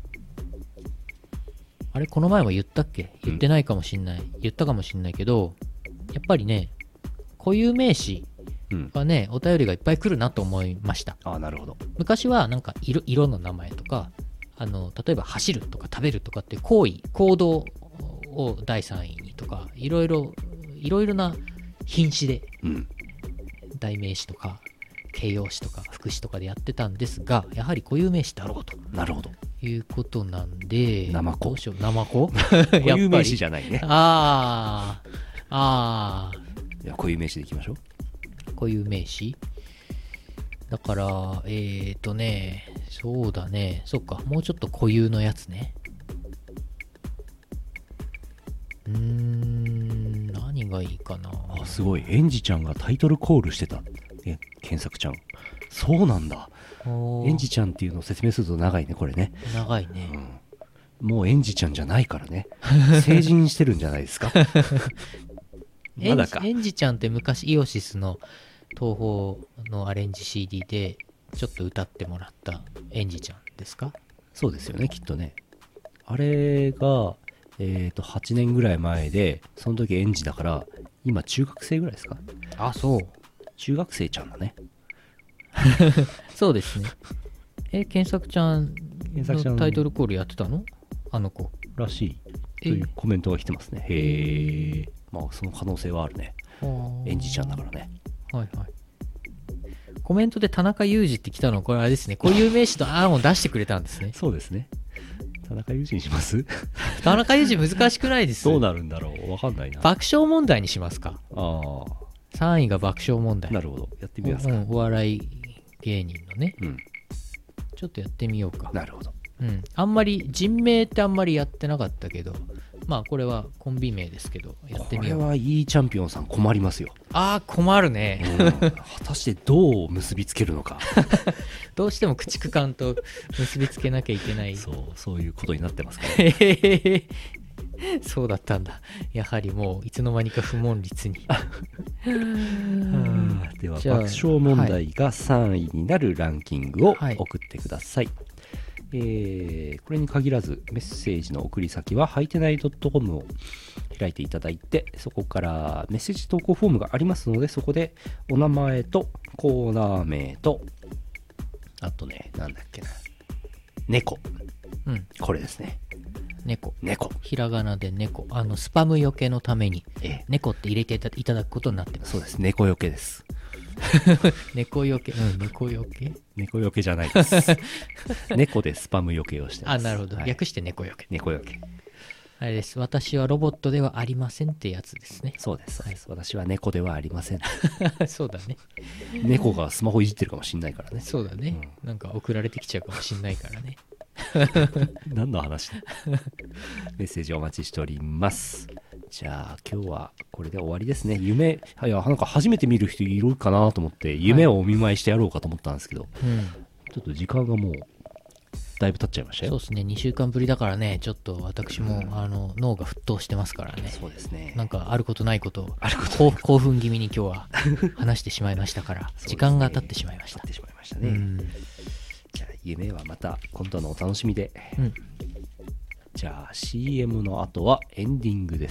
[SPEAKER 2] あれこの前も言ったっけ？言ってないかもしんない。言ったかもしんないけど、やっぱりね、固有名詞がね、お便りがいっぱい来るなと思いました。
[SPEAKER 1] ああ、なるほど。
[SPEAKER 2] 昔はなんか色の名前とか、例えば走るとか食べるとかって行動を第3位にとか、いろいろな品詞で、代名詞とか形容詞とか副詞とかでやってたんですが、やはり固有名詞だろうと。
[SPEAKER 1] なるほど。
[SPEAKER 2] いうことなんで、
[SPEAKER 1] 生子。
[SPEAKER 2] どうしよう、生子
[SPEAKER 1] 固有名詞じゃないね。
[SPEAKER 2] ああ。
[SPEAKER 1] いや、固有名詞でいきましょう。
[SPEAKER 2] 固有名詞だから、そうだね。そっか、もうちょっと固有のやつね。何がいいかな。
[SPEAKER 1] あ、すごい。エンジちゃんがタイトルコールしてた。検索ちゃん。そうなんだ。エンジちゃんっていうのを説明すると長いね、これね。
[SPEAKER 2] 長いね。
[SPEAKER 1] もうエンジちゃんじゃないからね。成人してるんじゃないですか。まだか。
[SPEAKER 2] エンジちゃんって昔イオシスの東宝のアレンジ CD でちょっと歌ってもらったエンジちゃんですか？
[SPEAKER 1] そうですよね、きっとね。あれが、8年ぐらい前で、その時エンジだから、今中学生ぐらいですか？
[SPEAKER 2] あ、そう。
[SPEAKER 1] 中学生ちゃんだね。
[SPEAKER 2] そうですね。検索ちゃんのタイトルコールやってたの？あの子。
[SPEAKER 1] らしい。というコメントが来てますね。へえ。まあ、その可能性はあるね。エンジちゃんだからね。
[SPEAKER 2] はいはい。コメントで田中裕二って来たの、これあれですね。固有名詞と案を出してくれたんですね。
[SPEAKER 1] そうですね。田中裕二にします？
[SPEAKER 2] 田中裕二難しくないです。
[SPEAKER 1] どうなるんだろう、わかんないな。
[SPEAKER 2] 爆笑問題にしますか。
[SPEAKER 1] ああ。
[SPEAKER 2] 3位が爆笑問題。
[SPEAKER 1] なるほど。やってみますか。
[SPEAKER 2] お笑い芸人のね。
[SPEAKER 1] うん。
[SPEAKER 2] ちょっとやってみようか。
[SPEAKER 1] なるほど。
[SPEAKER 2] うん。あんまり、人名ってあんまりやってなかったけど、まあこれはコンビ名ですけど、やってみよう。
[SPEAKER 1] これはいいチャンピオンさん困りますよ。
[SPEAKER 2] ああ、困るね。
[SPEAKER 1] 果たしてどう結びつけるのか。
[SPEAKER 2] どうしても駆逐艦と結びつけなきゃいけない。
[SPEAKER 1] そういうことになってますからね。
[SPEAKER 2] そうだったんだ。やはりもういつの間にか不問率に。
[SPEAKER 1] では、爆笑問題が3位になるランキングを送ってください。これに限らずメッセージの送り先ははいてない .com を開いていただいて、そこからメッセージ投稿フォームがありますので、そこでお名前とコーナー名と、あとね、なんだっけな、猫、これですね。
[SPEAKER 2] 猫。
[SPEAKER 1] 猫。
[SPEAKER 2] ひらがなで猫。スパムよけのために、猫って入れていただくことになってます。
[SPEAKER 1] そうです。猫よけです。
[SPEAKER 2] 猫よけ。猫よけ？
[SPEAKER 1] 猫よけじゃないです。猫でスパムよけをしてます。
[SPEAKER 2] あ、なるほど。略して猫よけ。
[SPEAKER 1] 猫よけ。
[SPEAKER 2] あれです。私はロボットではありませんってやつですね。
[SPEAKER 1] そうです。私は猫ではありません。
[SPEAKER 2] そうだね。
[SPEAKER 1] 猫がスマホいじってるかもしんないからね。
[SPEAKER 2] そうだね。なんか送られてきちゃうかもしんないからね。
[SPEAKER 1] 何の話だ。メッセージお待ちしております。じゃあ今日はこれで終わりですね。夢、いや、なんか初めて見る人いるかなと思って夢をお見舞いしてやろうかと思ったんですけど、ちょっと時間がもうだいぶ経っちゃいましたよ。
[SPEAKER 2] そうですね。2週間ぶりだからね、ちょっと私も、脳が沸騰してますからね。
[SPEAKER 1] そうですね。
[SPEAKER 2] なんかあることないことを興奮気味に今日は話してしまいましたから、時間が経ってしまいました。
[SPEAKER 1] 経ってしまいましたね。じゃあ夢はまた今度のお楽しみで。じゃあ CM の後はエンディングです。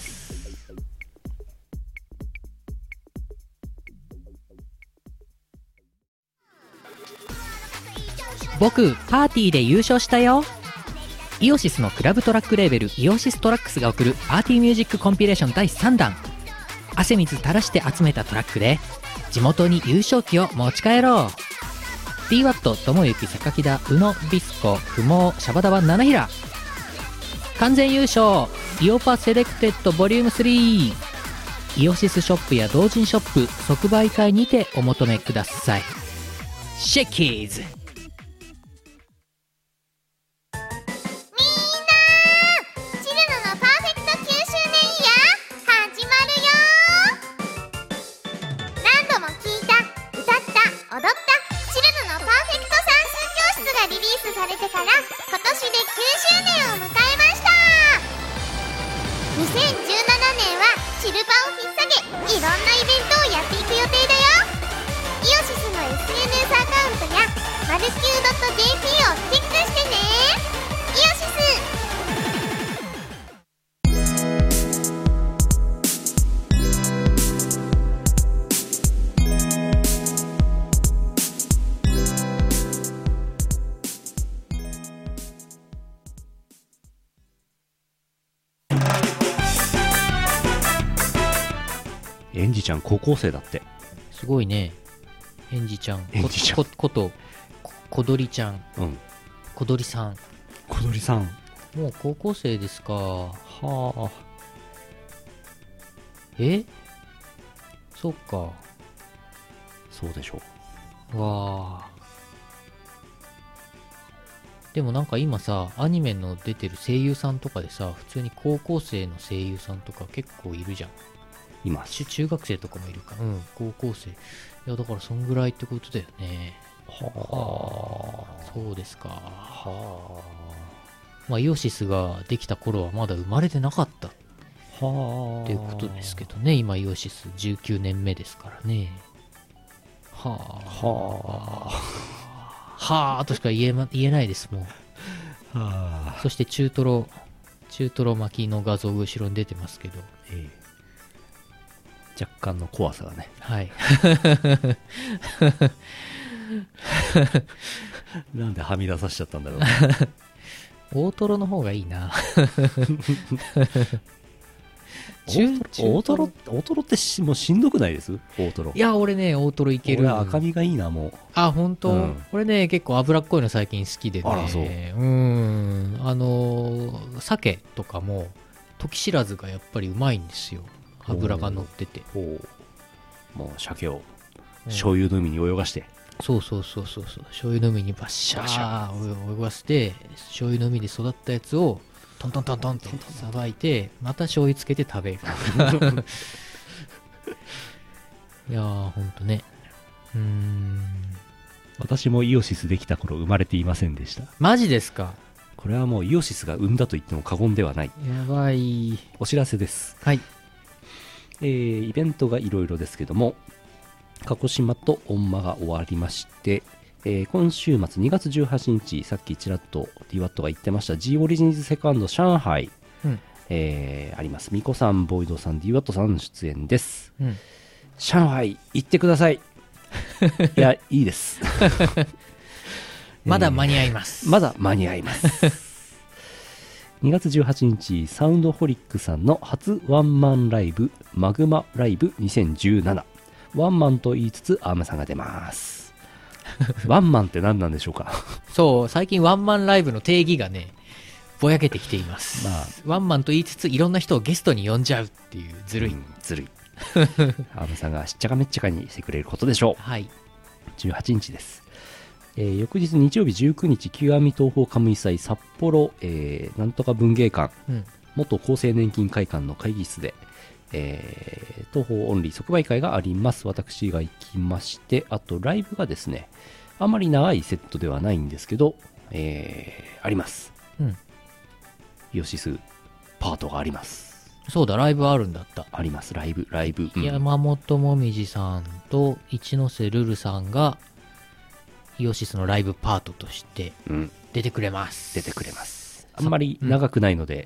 [SPEAKER 2] 僕パーティーで優勝したよ。イオシスのクラブトラックレーベルイオシストラックスが送るパーティーミュージックコンピレーション第3弾。汗水垂らして集めたトラックで地元に優勝旗を持ち帰ろう。 DWAT 友幸榊田宇野ビスコ不毛シャバダバ七平完全優勝イオパセレクテッドボリューム3。イオシスショップや同人ショップ即売会にてお求めください。シェッキーズ。
[SPEAKER 6] されてから今年で9周年を迎えました。2017年はチルパを引っ提げいろんなイベントをやっていく予定だよ。イオシスの SNS アカウントやマルキュー .jp をチェックしてね。イオシス。
[SPEAKER 1] エンジちゃん高校生だって。
[SPEAKER 2] すごいね。エンジちゃんこと小鳥ちゃん、小鳥さん。
[SPEAKER 1] 小鳥さん
[SPEAKER 2] もう高校生ですか。はあ。そっか。
[SPEAKER 1] そうでしょ
[SPEAKER 2] う。わあ。でもなんか今さ、アニメの出てる声優さんとかでさ、普通に高校生の声優さんとか結構いるじゃん。
[SPEAKER 1] います。
[SPEAKER 2] 中学生とかもいるか、うん、高校生。いや、だからそんぐらいってことだよね。
[SPEAKER 1] は
[SPEAKER 2] そうですか。
[SPEAKER 1] あ。は
[SPEAKER 2] まあ、イオシスができた頃はまだ生まれてなかったっ
[SPEAKER 1] あ。はあ。
[SPEAKER 2] ていうことですけどね。今、イオシス19年目ですからね。はあ。
[SPEAKER 1] は
[SPEAKER 2] はあとしか言えないです、もう。
[SPEAKER 1] あ。はあ。
[SPEAKER 2] そして中トロ巻きの画像が後ろに出てますけど。
[SPEAKER 1] 若干の怖さがね。
[SPEAKER 2] はい。
[SPEAKER 1] なんではみ出させちゃったんだろう。
[SPEAKER 2] 大トロの方がいいな。
[SPEAKER 1] 大トロってもうしんどくないです？大トロ。
[SPEAKER 2] いや、俺ね、大トロいける。
[SPEAKER 1] 俺は赤身がいいな、もう。
[SPEAKER 2] あ、本当、
[SPEAKER 1] うん、
[SPEAKER 2] 俺ね、結構脂っこいの最近好きでね。
[SPEAKER 1] あら、そう。
[SPEAKER 2] 鮭とかも、時知らずがやっぱりうまいんですよ。脂が乗ってて。
[SPEAKER 1] もう鮭を醤油の海に泳がして。
[SPEAKER 2] そう醤油の海にバッシャー泳がせて、醤油の海で育ったやつをトントントントンってさばいて、また醤油つけて食べる。いやー、ほんとね。
[SPEAKER 1] 私もイオシスできた頃生まれていませんでした。
[SPEAKER 2] マジですか？
[SPEAKER 1] これはもうイオシスが生んだと言っても過言ではない。
[SPEAKER 2] やばい。
[SPEAKER 1] お知らせです。
[SPEAKER 2] はい。
[SPEAKER 1] イベントがいろいろですけども、鹿児島と御馬が終わりまして、今週末2月18日、さっきちらっと DWAT が言ってました G オリジンズセカンド上海、あります。ミコさん、ボイドさん、DWAT さん出演です。上海行ってください。いや、いいです。
[SPEAKER 2] まだ間に合います。
[SPEAKER 1] まだ間に合います。2月18日、サウンドホリックさんの初ワンマンライブ、マグマライブ2017。ワンマンと言いつつ、アームさんが出ます。ワンマンって何なんでしょうか？
[SPEAKER 2] そう、最近ワンマンライブの定義がね、ぼやけてきています。ワンマンと言いつつ、いろんな人をゲストに呼んじゃうっていう、ずるい。
[SPEAKER 1] ずるい。アームさんがしっちゃかめっちゃかにしてくれることでしょう。
[SPEAKER 2] はい。
[SPEAKER 1] 18日です。翌日日曜日19日、極み東宝カムイ祭札幌、なんとか文芸館、元厚生年金会館の会議室で、東宝オンリー即売会があります。私が行きまして、あとライブがですね、あまり長いセットではないんですけど、あります。イオシスパートがあります。
[SPEAKER 2] そうだ、ライブあるんだった。
[SPEAKER 1] あります、ライブ。
[SPEAKER 2] 山本もみじさんと一ノ瀬ルルさんが、イオシスのライブパートとして出てくれます。あんまり長くないので、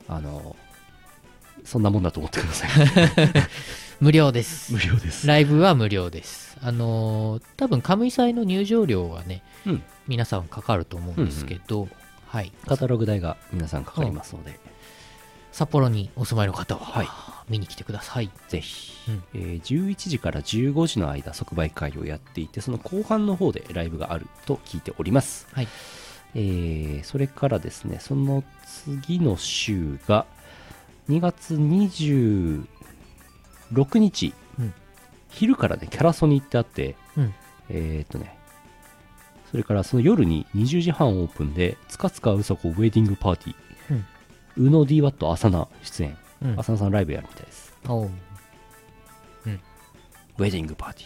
[SPEAKER 2] そんなもんだと思ってください。 無料です。
[SPEAKER 1] 無料です。
[SPEAKER 2] ライブは無料です。多分カムイ祭の入場料はね、皆さんかかると思うんですけど、はい。
[SPEAKER 1] カタログ代が皆さんかかりますので、
[SPEAKER 2] 札幌にお住まいの方は、見に来てください。
[SPEAKER 1] ぜひ、11時から15時の間即売会をやっていて、その後半の方でライブがあると聞いております。
[SPEAKER 2] はい。
[SPEAKER 1] それからですね、その次の週が2月26日、昼からねキャラソニってあって、それからその夜に20時半オープンでつかつかうさこウェディングパーティー、宇野 DWAT 浅名出演、浅名さんライブやるみたいです。ウェディングパーテ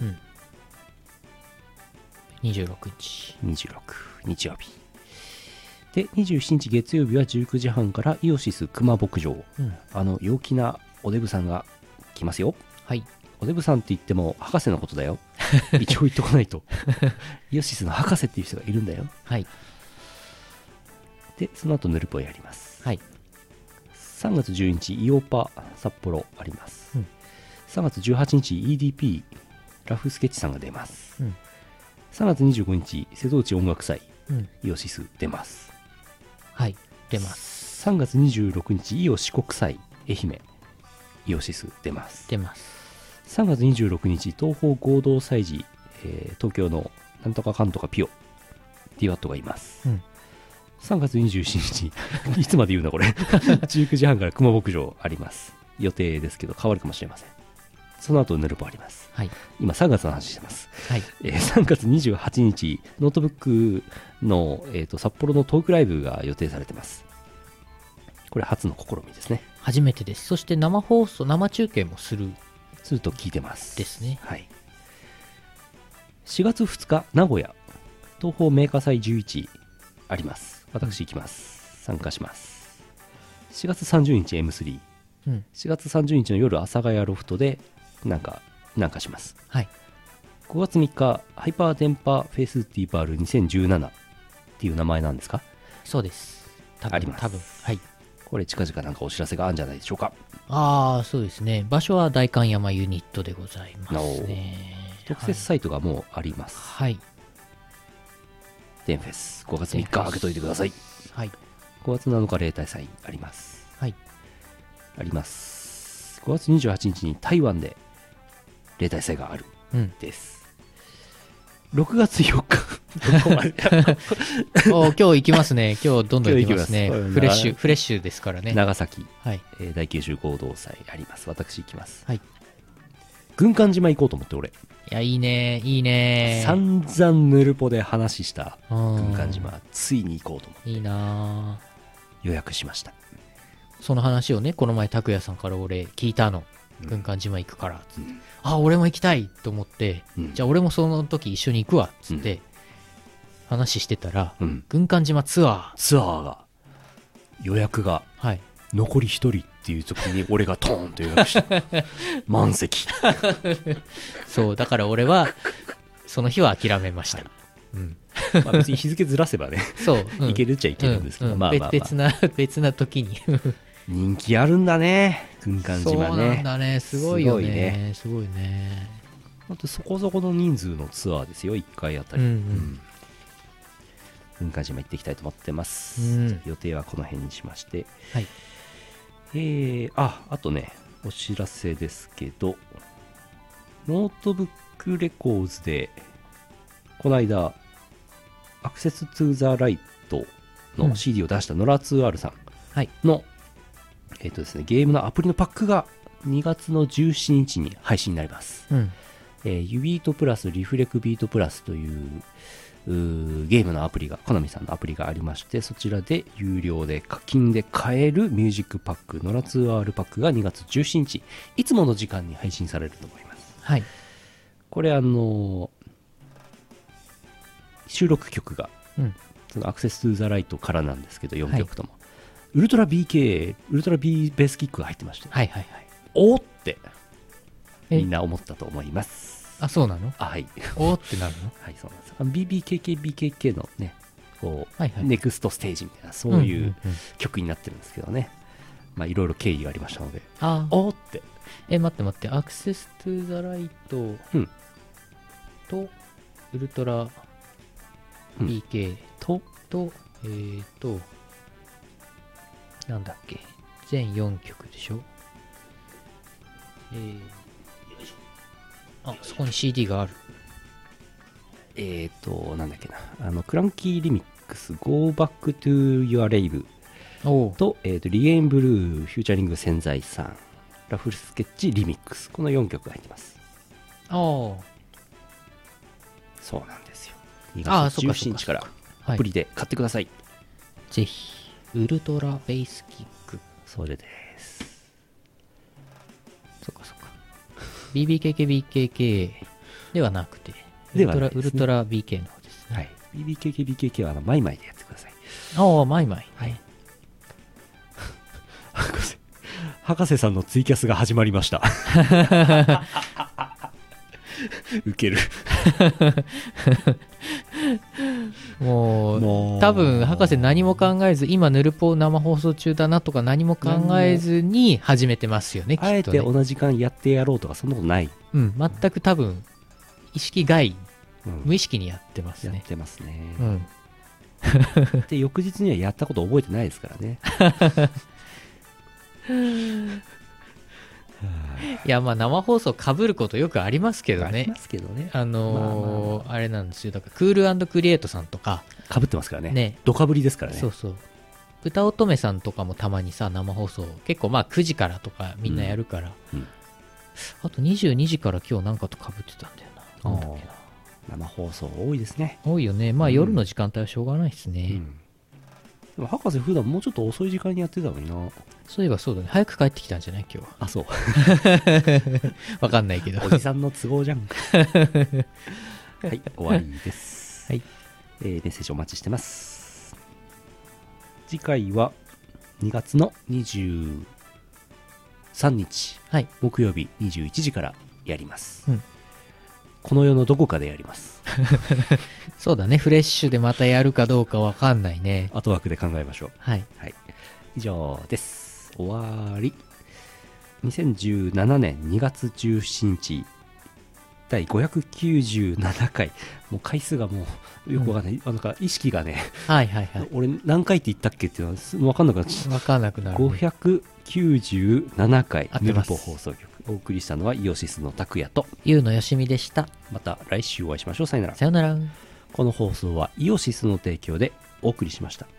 [SPEAKER 2] ィー、26
[SPEAKER 1] 日曜日で、27日月曜日は19時半からイオシス熊牧場、陽気なおデブさんが来ますよ。
[SPEAKER 2] はい。
[SPEAKER 1] おデブさんって言っても博士のことだよ。一応言っとかないと。イオシスの博士っていう人がいるんだよ。
[SPEAKER 2] はい。
[SPEAKER 1] で、その後ヌルポやります。
[SPEAKER 2] はい。
[SPEAKER 1] 3月10日イオパ札幌あります。3月18日 EDP ラフスケッチさんが出ます。3月25日瀬戸内音楽祭、イオシス出ます。
[SPEAKER 2] はい、出ます。
[SPEAKER 1] 3月26日イオ四国祭愛媛、イオシス出ます。
[SPEAKER 2] 出ます。
[SPEAKER 1] 3月26日東宝合同祭事、東京のなんとかかんとかピオ DWAT がいます。3月27日いつまで言うなこれ19時半から熊牧場あります。予定ですけど変わるかもしれません。その後ヌルポあります。
[SPEAKER 2] はい、
[SPEAKER 1] 今3月の話してます。
[SPEAKER 2] はい。
[SPEAKER 1] 3月28日ノートブックの、札幌のトークライブが予定されてます。 これ初の試みですね。
[SPEAKER 2] 初めてです。そして生放送、生中継もする
[SPEAKER 1] すると聞いてます。
[SPEAKER 2] ですね。
[SPEAKER 1] はい。4月2日、名古屋、東宝メーカー祭11あります。私行きます。参加します。4月30日 M3。
[SPEAKER 2] うん。
[SPEAKER 1] 4月30日の夜、阿佐ヶ谷ロフトで、なんかします。
[SPEAKER 2] はい。
[SPEAKER 1] 5月3日、ハイパー電波フェスティバル2017っていう名前なんですか？
[SPEAKER 2] そうです。多分
[SPEAKER 1] あります。
[SPEAKER 2] 多分。はい。
[SPEAKER 1] これ近々なんかお知らせがあるんじゃないでしょうか。
[SPEAKER 2] ああ、そうですね。場所は代官山ユニットでございますね。
[SPEAKER 1] 特設サイトがもうあります。
[SPEAKER 2] はい。
[SPEAKER 1] デンフェス5月3日開けといてください。
[SPEAKER 2] はい。
[SPEAKER 1] 5月7日例大祭あります。
[SPEAKER 2] はい。
[SPEAKER 1] あります。5月28日に台湾で例大祭がある
[SPEAKER 2] うん。
[SPEAKER 1] です。6月4日どこまで
[SPEAKER 2] お今日行きますね。今日どんどん行きますね。
[SPEAKER 1] 今日行きます
[SPEAKER 2] フレッシュですからね。
[SPEAKER 1] 長崎、
[SPEAKER 2] はい。
[SPEAKER 1] 第九州合同祭あります。私行きます。
[SPEAKER 2] はい。
[SPEAKER 1] 軍艦島行こうと思って俺。
[SPEAKER 2] いや、いいね、いいね。
[SPEAKER 1] 散々ヌルポで話した
[SPEAKER 2] うん
[SPEAKER 1] 軍艦島、ついに行こうと思って
[SPEAKER 2] いいな
[SPEAKER 1] 予約しました。
[SPEAKER 2] その話をね、この前、拓也さんから俺聞いたの。軍艦島行くから、つって。あ、俺も行きたいと思って、
[SPEAKER 1] うん
[SPEAKER 2] じゃあ俺もその時一緒に行くわ、つって、話してたら、
[SPEAKER 1] うん、
[SPEAKER 2] 軍艦島ツア
[SPEAKER 1] ツアーが予約が
[SPEAKER 2] ー。はい。
[SPEAKER 1] 残り1人っていう時に俺がトーンと予約して満席。
[SPEAKER 2] そう、だから俺は、その日は諦めました。うん。
[SPEAKER 1] まあ別に日付ずらせばね、
[SPEAKER 2] そう。うん
[SPEAKER 1] いけるっちゃいけるんですけど、まあまあ、まあ、
[SPEAKER 2] 別な時に。
[SPEAKER 1] 人気あるんだね、軍艦
[SPEAKER 2] そう
[SPEAKER 1] 島ね。
[SPEAKER 2] なんだね。すごいよ
[SPEAKER 1] すごい
[SPEAKER 2] ね
[SPEAKER 1] ね。
[SPEAKER 2] すごいね。
[SPEAKER 1] ほんとそこそこの人数のツアーですよ、1回あたり。
[SPEAKER 2] うんうん
[SPEAKER 1] 軍艦島行っていきたいと思ってます。
[SPEAKER 2] うん
[SPEAKER 1] 予定はこの辺にしまして。
[SPEAKER 2] はい。
[SPEAKER 1] あとね、お知らせですけど、ノートブックレコーズで、この間、アクセストゥザライトの CD を出したノラ 2R さん
[SPEAKER 2] はい
[SPEAKER 1] の、ですね、ゲームのアプリのパックが2月の17日に配信になります。
[SPEAKER 2] うん。
[SPEAKER 1] ユビートプラス、リフレクビートプラスというゲームのアプリが、コナミさんのアプリがありまして、そちらで有料で課金で買えるミュージックパック、ノラ 2R パックが2月17日、いつもの時間に配信されると思います。
[SPEAKER 2] はい。
[SPEAKER 1] これ収録曲が、
[SPEAKER 2] うん。
[SPEAKER 1] そのアクセストゥザライトからなんですけど、4曲とも。ウルトラ BK、ウルトラ B ベースキックが入ってまして、
[SPEAKER 2] はいはいはい。
[SPEAKER 1] おーって
[SPEAKER 2] え
[SPEAKER 1] みんな思ったと思います。
[SPEAKER 2] あ、そうなの？
[SPEAKER 1] はい。
[SPEAKER 2] おーってなるの？
[SPEAKER 1] はい、そうなんです。BBKK、BKK のね、こう、
[SPEAKER 2] はいはい
[SPEAKER 1] ネクストステージみたいな、そうい
[SPEAKER 2] んん
[SPEAKER 1] うん曲になってるんですけどね。まあ、いろいろ経緯がありましたので、
[SPEAKER 2] あ
[SPEAKER 1] おーって。
[SPEAKER 2] 待ってアクセストゥザライト
[SPEAKER 1] うん
[SPEAKER 2] とウルトラ BK
[SPEAKER 1] と、
[SPEAKER 2] となんだっけ、全4曲でしょ。あ、そこに CD がある。
[SPEAKER 1] なんだっけな、クランキーリミックス、Go Back to Your Rave
[SPEAKER 2] おう。
[SPEAKER 1] と、リゲインブルー、フューチャリング潜在さん、ラフルスケッチリミックス、この4曲が入ってます。
[SPEAKER 2] ああ。
[SPEAKER 1] そうなんですよ。2月
[SPEAKER 2] あーそっかそっ
[SPEAKER 1] 17
[SPEAKER 2] か
[SPEAKER 1] 日から
[SPEAKER 2] はい
[SPEAKER 1] アプリで買ってください。
[SPEAKER 2] ぜひ、ウルトラベースキック。
[SPEAKER 1] それです。
[SPEAKER 2] そっかそっか。BBKKBKK ではなくて、
[SPEAKER 1] ではないですね
[SPEAKER 2] ウルトラ BK の方ですね。
[SPEAKER 1] はい。BBKK、BKK はマイマイでやってください。
[SPEAKER 2] ああ、マイマイ。
[SPEAKER 1] はい。博士さんのツイキャスが始まりました。ウケる。
[SPEAKER 2] もう、多分博士何も考えず、今ヌルポ生放送中だなとか何も考えずに始めてますよね、き
[SPEAKER 1] あえ
[SPEAKER 2] っとね。
[SPEAKER 1] て同じ時間やってやろうとかそんなことない。
[SPEAKER 2] うん、全く多分、意識外、
[SPEAKER 1] うん
[SPEAKER 2] 無意識にやってますね。
[SPEAKER 1] やってますね。
[SPEAKER 2] うん。
[SPEAKER 1] で、翌日にはやったこと覚えてないですからね。
[SPEAKER 2] いや、まあ生放送被ることよくありますけどね
[SPEAKER 1] ありま。すけどね。
[SPEAKER 2] あれなんですよ。だから、クール&クリエイトさんとか、
[SPEAKER 1] かぶってますからね。
[SPEAKER 2] ね
[SPEAKER 1] ドカぶりですからね。
[SPEAKER 2] そうそう。歌乙女さんとかもたまにさ、生放送、結構まあ9時からとかみんなやるから、
[SPEAKER 1] うん
[SPEAKER 2] あと22時から今日なんかと被ってたんだよな。なんだっけな。
[SPEAKER 1] 生放送多いですね。
[SPEAKER 2] 多いよね。まあ夜の時間帯はしょうがないですね。
[SPEAKER 1] でも博士普段もうちょっと遅い時間にやってたのにな。
[SPEAKER 2] そういえばそうだね。早く帰ってきたんじゃない今日は。
[SPEAKER 1] あ、そう。
[SPEAKER 2] わかんないけど。
[SPEAKER 1] おじさんの都合じゃん。はい、終わりです。
[SPEAKER 2] はい。
[SPEAKER 1] メッセージお待ちしてます。次回は2月の23日、
[SPEAKER 2] はい。
[SPEAKER 1] 木曜日21時からやります。
[SPEAKER 2] うん
[SPEAKER 1] この世のどこかでやります。
[SPEAKER 2] そうだね。フレッシュでまたやるかどうかわかんないね。
[SPEAKER 1] 後枠で考えましょう。
[SPEAKER 2] はい。
[SPEAKER 1] はい。以上です。終わり。2017年2月17日、第597回。もう回数がもうよくわかんない。なんか意識がね、
[SPEAKER 2] はいはいはい。
[SPEAKER 1] 俺何回って言ったっけっていうのはわかんなくなっちゃっ
[SPEAKER 2] わかんなくな
[SPEAKER 1] た。
[SPEAKER 2] る、ね。
[SPEAKER 1] 597回ヌル
[SPEAKER 2] 合ってます
[SPEAKER 1] ポ放送局。お送りしたのはイオシスの拓也と、
[SPEAKER 2] ゆうのよしみでした。
[SPEAKER 1] また来週お会いしましょう。さよなら。
[SPEAKER 2] さよなら。
[SPEAKER 1] この放送はイオシスの提供でお送りしました。